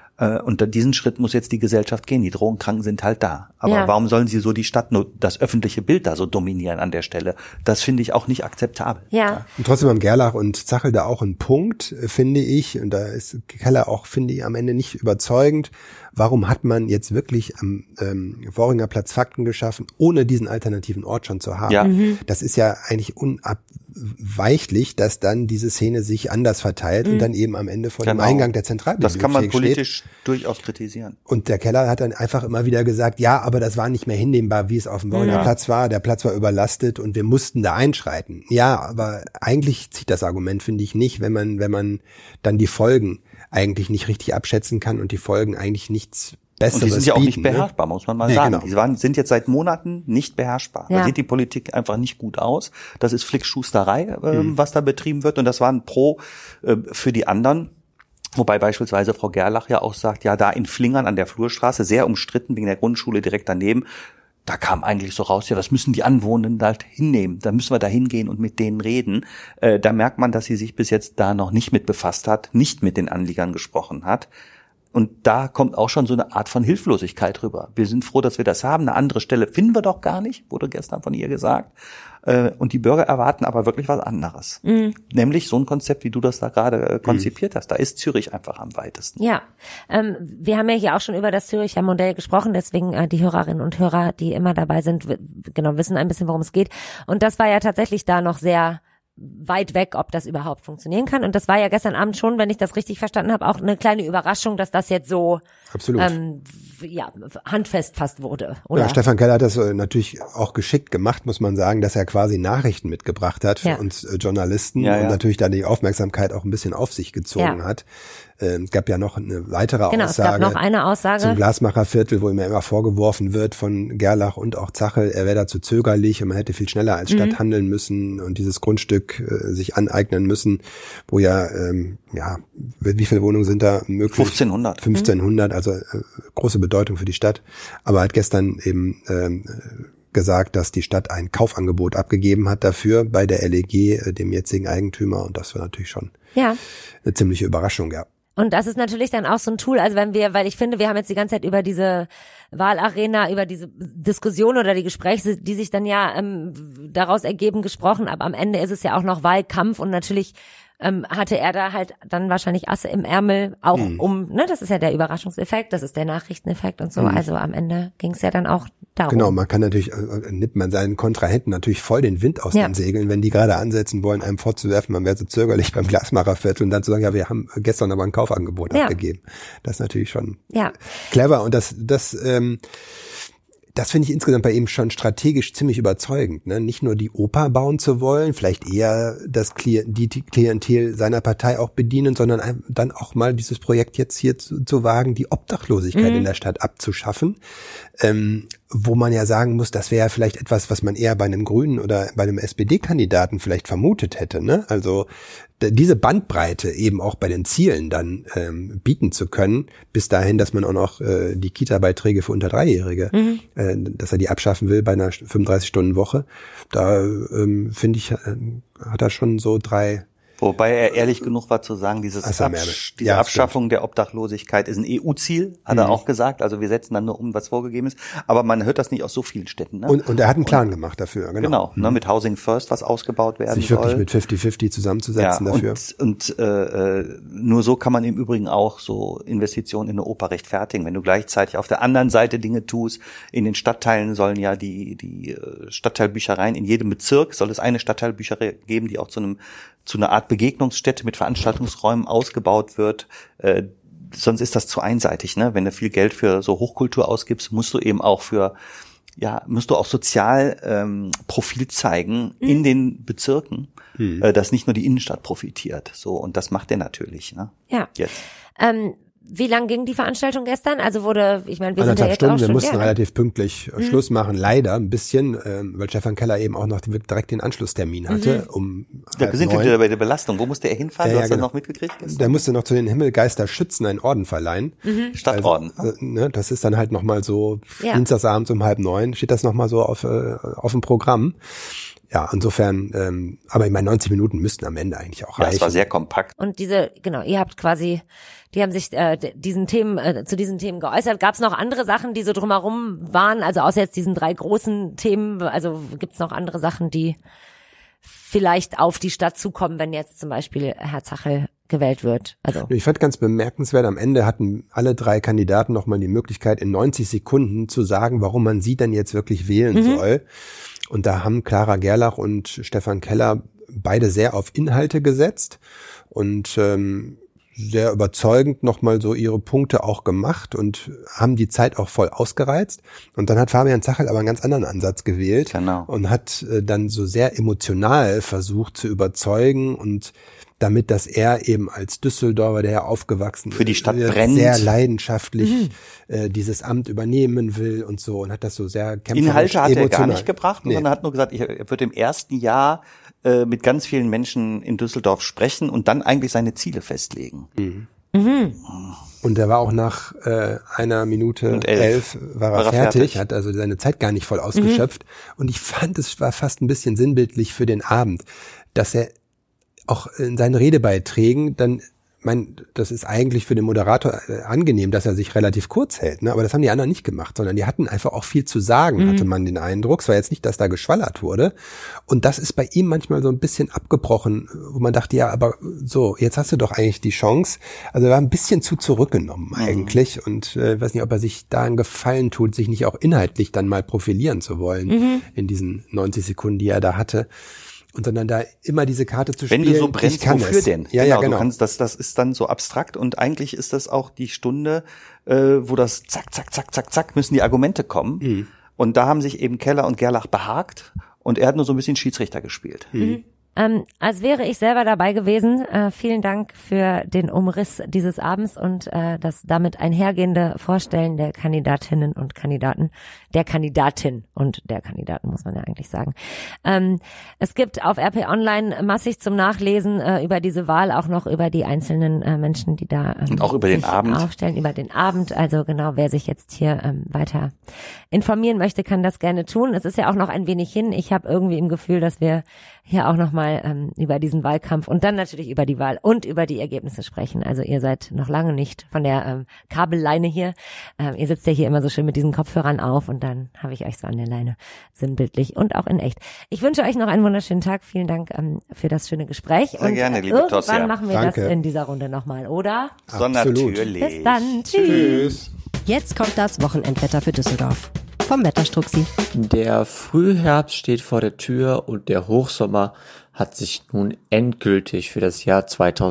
Und diesen Schritt muss jetzt die Gesellschaft gehen. Die Drogenkranken sind halt da. Aber warum sollen sie so die Stadt, nur das öffentliche Bild da so dominieren an der Stelle? Das finde ich auch nicht akzeptabel. Ja. Und trotzdem haben Gerlach und Zachel da auch einen Punkt, finde ich. Und da ist Keller auch, finde ich, am Ende nicht überzeugend. Warum hat man jetzt wirklich am Worringer Platz Fakten geschaffen, ohne diesen alternativen Ort schon zu haben? Ja. Das ist ja eigentlich unabweichlich, dass dann diese Szene sich anders verteilt und dann eben am Ende vor dem Eingang der Zentralbibliothek steht. Das kann man politisch durchaus kritisieren. Und der Keller hat dann einfach immer wieder gesagt, ja, aber das war nicht mehr hinnehmbar, wie es auf dem Worringer Platz war. Der Platz war überlastet und wir mussten da einschreiten. Ja, aber eigentlich zieht das Argument, finde ich, nicht, wenn man dann die Folgen eigentlich nicht richtig abschätzen kann und die Folgen eigentlich nichts Besseres bieten. Und die sind ja auch nicht bieten, beherrschbar, muss man mal sagen. Genau. Die sind jetzt seit Monaten nicht beherrschbar. Da sieht die Politik einfach nicht gut aus. Das ist Flickschusterei, was da betrieben wird. Und das war ein Pro für die anderen. Wobei beispielsweise Frau Gerlach ja auch sagt, ja, da in Flingern an der Flurstraße, sehr umstritten wegen der Grundschule direkt daneben, da kam eigentlich so raus, ja, das müssen die Anwohner halt hinnehmen. Da müssen wir da hingehen und mit denen reden. Da merkt man, dass sie sich bis jetzt da noch nicht mit befasst hat, nicht mit den Anliegern gesprochen hat. Und da kommt auch schon so eine Art von Hilflosigkeit rüber. Wir sind froh, dass wir das haben. Eine andere Stelle finden wir doch gar nicht, wurde gestern von ihr gesagt. Und die Bürger erwarten aber wirklich was anderes. Nämlich so ein Konzept, wie du das da gerade konzipiert hast. Da ist Zürich einfach am weitesten. Ja, wir haben ja hier auch schon über das Züricher Modell gesprochen, deswegen die Hörerinnen und Hörer, die immer dabei sind, genau wissen ein bisschen, worum es geht. Und das war ja tatsächlich da noch sehr weit weg, ob das überhaupt funktionieren kann. Und das war ja gestern Abend schon, wenn ich das richtig verstanden habe, auch eine kleine Überraschung, dass das jetzt so handfest fast wurde. Oder? Ja, Stefan Keller hat das natürlich auch geschickt gemacht, muss man sagen, dass er quasi Nachrichten mitgebracht hat für uns Journalisten und natürlich da die Aufmerksamkeit auch ein bisschen auf sich gezogen hat. Es gab ja noch eine weitere Aussage. Es gab noch eine Aussage zum Glasmacherviertel, wo ihm ja immer vorgeworfen wird von Gerlach und auch Zachel, er wäre da zu zögerlich und man hätte viel schneller als Stadt handeln müssen und dieses Grundstück sich aneignen müssen, wo wie viele Wohnungen sind da möglich? 1500. 1500, also große Bedeutung für die Stadt. Aber er hat gestern eben gesagt, dass die Stadt ein Kaufangebot abgegeben hat dafür bei der LEG, dem jetzigen Eigentümer. Und das war natürlich schon eine ziemliche Überraschung, ja. Und das ist natürlich dann auch so ein Tool, also weil ich finde, wir haben jetzt die ganze Zeit über diese Wahlarena, über diese Diskussion oder die Gespräche, die sich dann daraus ergeben, gesprochen, aber am Ende ist es ja auch noch Wahlkampf und natürlich hatte er da halt dann wahrscheinlich Asse im Ärmel, auch das ist ja der Überraschungseffekt, das ist der Nachrichteneffekt und so, also am Ende ging es ja dann auch darum. Genau, man kann natürlich, nimmt man seinen Kontrahenten natürlich voll den Wind aus den Segeln, wenn die gerade ansetzen wollen, einem vorzuwerfen, man wäre so zögerlich beim Glasmacherviertel und dann zu sagen, ja, wir haben gestern aber ein Kaufangebot abgegeben. Das ist natürlich schon clever und das finde ich insgesamt bei ihm schon strategisch ziemlich überzeugend, ne? Nicht nur die Oper bauen zu wollen, vielleicht eher die Klientel seiner Partei auch bedienen, sondern dann auch mal dieses Projekt jetzt hier zu wagen, die Obdachlosigkeit in der Stadt abzuschaffen, wo man ja sagen muss, das wäre ja vielleicht etwas, was man eher bei einem Grünen oder bei einem SPD-Kandidaten vielleicht vermutet hätte, ne? Also diese Bandbreite eben auch bei den Zielen dann bieten zu können, bis dahin, dass man auch noch die Kita-Beiträge für unter 3-Jährige, dass er die abschaffen will bei einer 35-Stunden-Woche, da finde ich, hat er schon so 3. Wobei er ehrlich genug war zu sagen, diese Abschaffung der Obdachlosigkeit ist ein EU-Ziel, hat er auch gesagt. Also wir setzen dann nur um, was vorgegeben ist. Aber man hört das nicht aus so vielen Städten. Ne? Und er hat einen Plan gemacht dafür. Genau, mit Housing First, was ausgebaut werden sich wirklich mit 50-50 zusammenzusetzen dafür. Und nur so kann man im Übrigen auch so Investitionen in eine Oper rechtfertigen. Wenn du gleichzeitig auf der anderen Seite Dinge tust, in den Stadtteilen sollen ja die Stadtteilbüchereien, in jedem Bezirk soll es eine Stadtteilbücherei geben, die auch zu einer Art Begegnungsstätte mit Veranstaltungsräumen ausgebaut wird. Sonst ist das zu einseitig, ne? Wenn du viel Geld für so Hochkultur ausgibst, musst du eben auch sozial Profil zeigen in den Bezirken, dass nicht nur die Innenstadt profitiert. So, und das macht er natürlich, ne? Ja. Jetzt. Wie lang ging die Veranstaltung gestern? Also wir sind ja jetzt Stunden, auch schon... Wir mussten relativ pünktlich Schluss machen, leider ein bisschen, weil Stefan Keller eben auch noch direkt den Anschlusstermin hatte. Da sind wir wieder bei der Belastung. Wo musste er hinfahren? Du hast das noch mitgekriegt gestern? Der musste noch zu den Himmelgeisterschützen einen Orden verleihen. Stadtorden. Also, das ist dann halt nochmal so, dienstagsabends um 8:30 steht das nochmal so auf dem Programm. Ja, insofern, aber ich meine, 90 Minuten müssten am Ende eigentlich auch reichen. Ja, es war sehr kompakt. Und ihr habt quasi, die haben sich zu diesen Themen geäußert. Gab es noch andere Sachen, die so drumherum waren? Also außer jetzt diesen 3 großen Themen, also gibt es noch andere Sachen, die vielleicht auf die Stadt zukommen, wenn jetzt zum Beispiel Herr Zachel gewählt wird? Also ich fand ganz bemerkenswert, am Ende hatten alle 3 Kandidaten nochmal die Möglichkeit, in 90 Sekunden zu sagen, warum man sie denn jetzt wirklich wählen soll. Und da haben Clara Gerlach und Stefan Keller beide sehr auf Inhalte gesetzt und sehr überzeugend nochmal so ihre Punkte auch gemacht und haben die Zeit auch voll ausgereizt. Und dann hat Fabian Zachel aber einen ganz anderen Ansatz gewählt und hat dann so sehr emotional versucht zu überzeugen und damit, dass er eben als Düsseldorfer, der ja aufgewachsen für die Stadt ist, brennt, sehr leidenschaftlich dieses Amt übernehmen will und so und hat das so sehr kämpferisch Inhalte hat emotional. er gar nicht gebracht, sondern er hat nur gesagt, er wird im ersten Jahr mit ganz vielen Menschen in Düsseldorf sprechen und dann eigentlich seine Ziele festlegen. Und der war auch nach 1 Minute und 11 war er fertig, hat also seine Zeit gar nicht voll ausgeschöpft. Und ich fand, es war fast ein bisschen sinnbildlich für den Abend, dass er auch in seinen Redebeiträgen dann, das ist eigentlich für den Moderator angenehm, dass er sich relativ kurz hält, ne? Aber das haben die anderen nicht gemacht, sondern die hatten einfach auch viel zu sagen, hatte man den Eindruck. Es war jetzt nicht, dass da geschwallert wurde. Und das ist bei ihm manchmal so ein bisschen abgebrochen, wo man dachte, ja, aber so, jetzt hast du doch eigentlich die Chance. Also er war ein bisschen zu zurückgenommen eigentlich. Und ich weiß nicht, ob er sich da einen Gefallen tut, sich nicht auch inhaltlich dann mal profilieren zu wollen in diesen 90 Sekunden, die er da hatte. Und sondern da immer diese Karte zu spielen. Wenn du so brennst, wofür denn? Ja, genau. Du kannst, das ist dann so abstrakt und eigentlich ist das auch die Stunde, wo das zack, zack, zack, zack, zack, müssen die Argumente kommen. Und da haben sich eben Keller und Gerlach behagt und er hat nur so ein bisschen Schiedsrichter gespielt. Als wäre ich selber dabei gewesen. Vielen Dank für den Umriss dieses Abends und das damit einhergehende Vorstellen der Kandidatinnen und Kandidaten, der Kandidatin und der Kandidaten, muss man ja eigentlich sagen. Es gibt auf RP Online massig zum Nachlesen über diese Wahl, auch noch über die einzelnen Menschen, die da und auch über den Abend aufstellen, über den Abend. Also genau, wer sich jetzt hier weiter informieren möchte, kann das gerne tun. Es ist ja auch noch ein wenig hin. Ich habe irgendwie im Gefühl, dass wir hier auch nochmal über diesen Wahlkampf und dann natürlich über die Wahl und über die Ergebnisse sprechen. Also ihr seid noch lange nicht von der Kabelleine hier. Ihr sitzt ja hier immer so schön mit diesen Kopfhörern auf und dann habe ich euch so an der Leine, sinnbildlich und auch in echt. Ich wünsche euch noch einen wunderschönen Tag. Vielen Dank für das schöne Gespräch. Sehr gerne, liebe Tosja. Irgendwann machen wir das in dieser Runde nochmal, oder? So natürlich. Bis dann. Tschüss. Jetzt kommt das Wochenendwetter für Düsseldorf. Vom Wetterstruxi. Der Frühherbst steht vor der Tür und der Hochsommer hat sich nun endgültig für das Jahr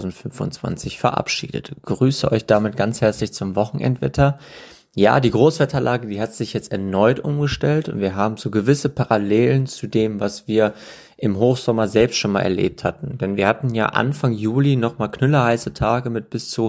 2025 verabschiedet. Ich grüße euch damit ganz herzlich zum Wochenendwetter. Ja, die Großwetterlage, die hat sich jetzt erneut umgestellt und wir haben so gewisse Parallelen zu dem, was wir im Hochsommer selbst schon mal erlebt hatten. Denn wir hatten ja Anfang Juli nochmal knüllerheiße Tage mit bis zu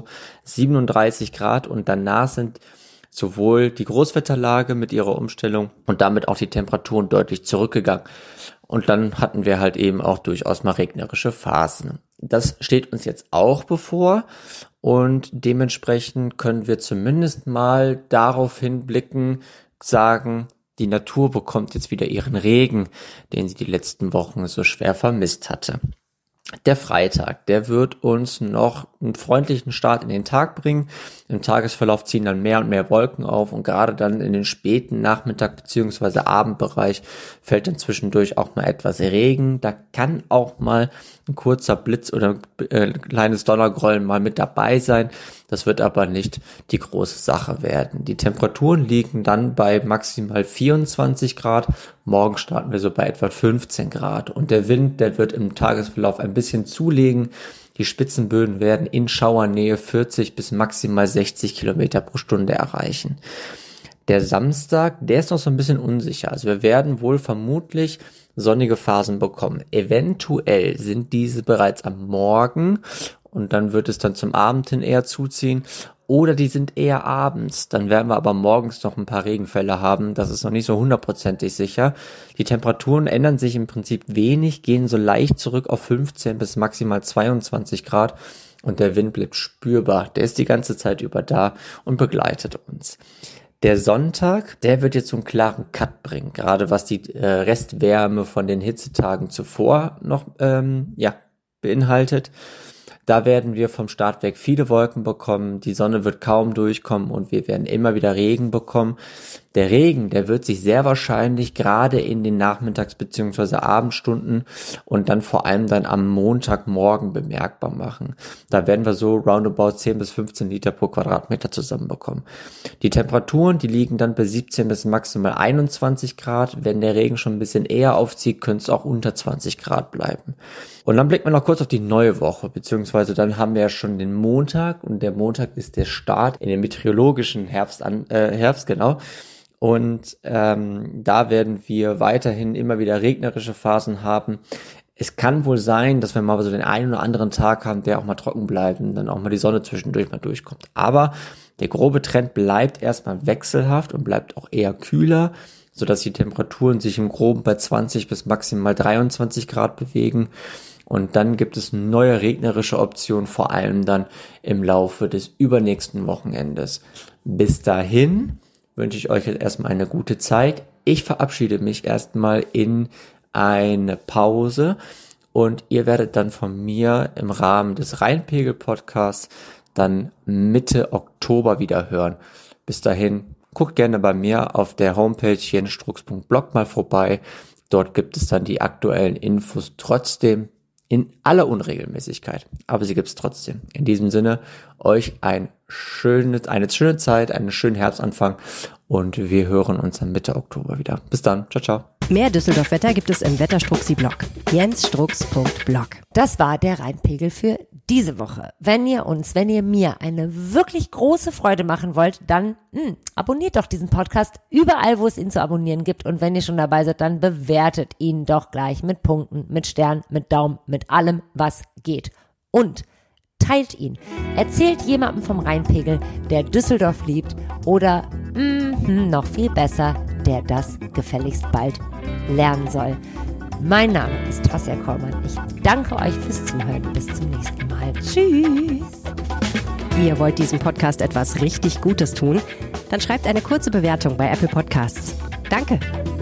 37 Grad und danach sind sowohl die Großwetterlage mit ihrer Umstellung und damit auch die Temperaturen deutlich zurückgegangen. Und dann hatten wir halt eben auch durchaus mal regnerische Phasen. Das steht uns jetzt auch bevor und dementsprechend können wir zumindest mal darauf hinblicken, sagen, die Natur bekommt jetzt wieder ihren Regen, den sie die letzten Wochen so schwer vermisst hatte. Der Freitag, der wird uns noch einen freundlichen Start in den Tag bringen. Im Tagesverlauf ziehen dann mehr und mehr Wolken auf und gerade dann in den späten Nachmittag bzw. Abendbereich fällt dann zwischendurch auch mal etwas Regen. Da kann auch mal ein kurzer Blitz oder ein kleines Donnergrollen mal mit dabei sein. Das wird aber nicht die große Sache werden. Die Temperaturen liegen dann bei maximal 24 Grad. Morgen starten wir so bei etwa 15 Grad. Und der Wind, der wird im Tagesverlauf ein bisschen zulegen. Die Spitzenböen werden in Schauernähe 40 bis maximal 60 Kilometer pro Stunde erreichen. Der Samstag, der ist noch so ein bisschen unsicher. Also wir werden wohl vermutlich sonnige Phasen bekommen. Eventuell sind diese bereits am Morgen und dann wird es dann zum Abend hin eher zuziehen. Oder die sind eher abends. Dann werden wir aber morgens noch ein paar Regenfälle haben. Das ist noch nicht so 100%ig sicher. Die Temperaturen ändern sich im Prinzip wenig, gehen so leicht zurück auf 15 bis maximal 22 Grad. Und der Wind bleibt spürbar. Der ist die ganze Zeit über da und begleitet uns. Der Sonntag, der wird jetzt so einen klaren Cut bringen. Gerade was die Restwärme von den Hitzetagen zuvor noch beinhaltet. Da werden wir vom Start weg viele Wolken bekommen, die Sonne wird kaum durchkommen und wir werden immer wieder Regen bekommen. Der Regen, der wird sich sehr wahrscheinlich gerade in den Nachmittags- bzw. Abendstunden und dann vor allem dann am Montagmorgen bemerkbar machen. Da werden wir so roundabout 10 bis 15 Liter pro Quadratmeter zusammenbekommen. Die Temperaturen, die liegen dann bei 17 bis maximal 21 Grad. Wenn der Regen schon ein bisschen eher aufzieht, könnte es auch unter 20 Grad bleiben. Und dann blicken wir noch kurz auf die neue Woche, beziehungsweise dann haben wir ja schon den Montag und der Montag ist der Start in den meteorologischen Herbst, genau. Und da werden wir weiterhin immer wieder regnerische Phasen haben. Es kann wohl sein, dass wir mal so den einen oder anderen Tag haben, der auch mal trocken bleibt und dann auch mal die Sonne zwischendurch mal durchkommt. Aber der grobe Trend bleibt erstmal wechselhaft und bleibt auch eher kühler, sodass die Temperaturen sich im Groben bei 20 bis maximal 23 Grad bewegen. Und dann gibt es neue regnerische Optionen, vor allem dann im Laufe des übernächsten Wochenendes. Bis dahin wünsche ich euch jetzt erstmal eine gute Zeit. Ich verabschiede mich erstmal in eine Pause und ihr werdet dann von mir im Rahmen des Rheinpegel-Podcasts dann Mitte Oktober wieder hören. Bis dahin, guckt gerne bei mir auf der Homepage jensstrux.blog mal vorbei. Dort gibt es dann die aktuellen Infos trotzdem in aller Unregelmäßigkeit. Aber sie gibt es trotzdem. In diesem Sinne, euch eine schöne Zeit, einen schönen Herbstanfang und wir hören uns dann Mitte Oktober wieder. Bis dann. Ciao, ciao. Mehr Düsseldorf-Wetter gibt es im Wetterstruxi-Blog. jensstrux.blog. Das war der Rheinpegel für diese Woche. Wenn ihr mir eine wirklich große Freude machen wollt, dann abonniert doch diesen Podcast überall, wo es ihn zu abonnieren gibt. Und wenn ihr schon dabei seid, dann bewertet ihn doch gleich mit Punkten, mit Sternen, mit Daumen, mit allem, was geht. Und teilt ihn. Erzählt jemandem vom Rheinpegel, der Düsseldorf liebt oder noch viel besser, der das gefälligst bald lernen soll. Mein Name ist Tasja Kollmann. Ich danke euch fürs Zuhören. Bis zum nächsten Mal. Tschüss. Ihr wollt diesem Podcast etwas richtig Gutes tun? Dann schreibt eine kurze Bewertung bei Apple Podcasts. Danke.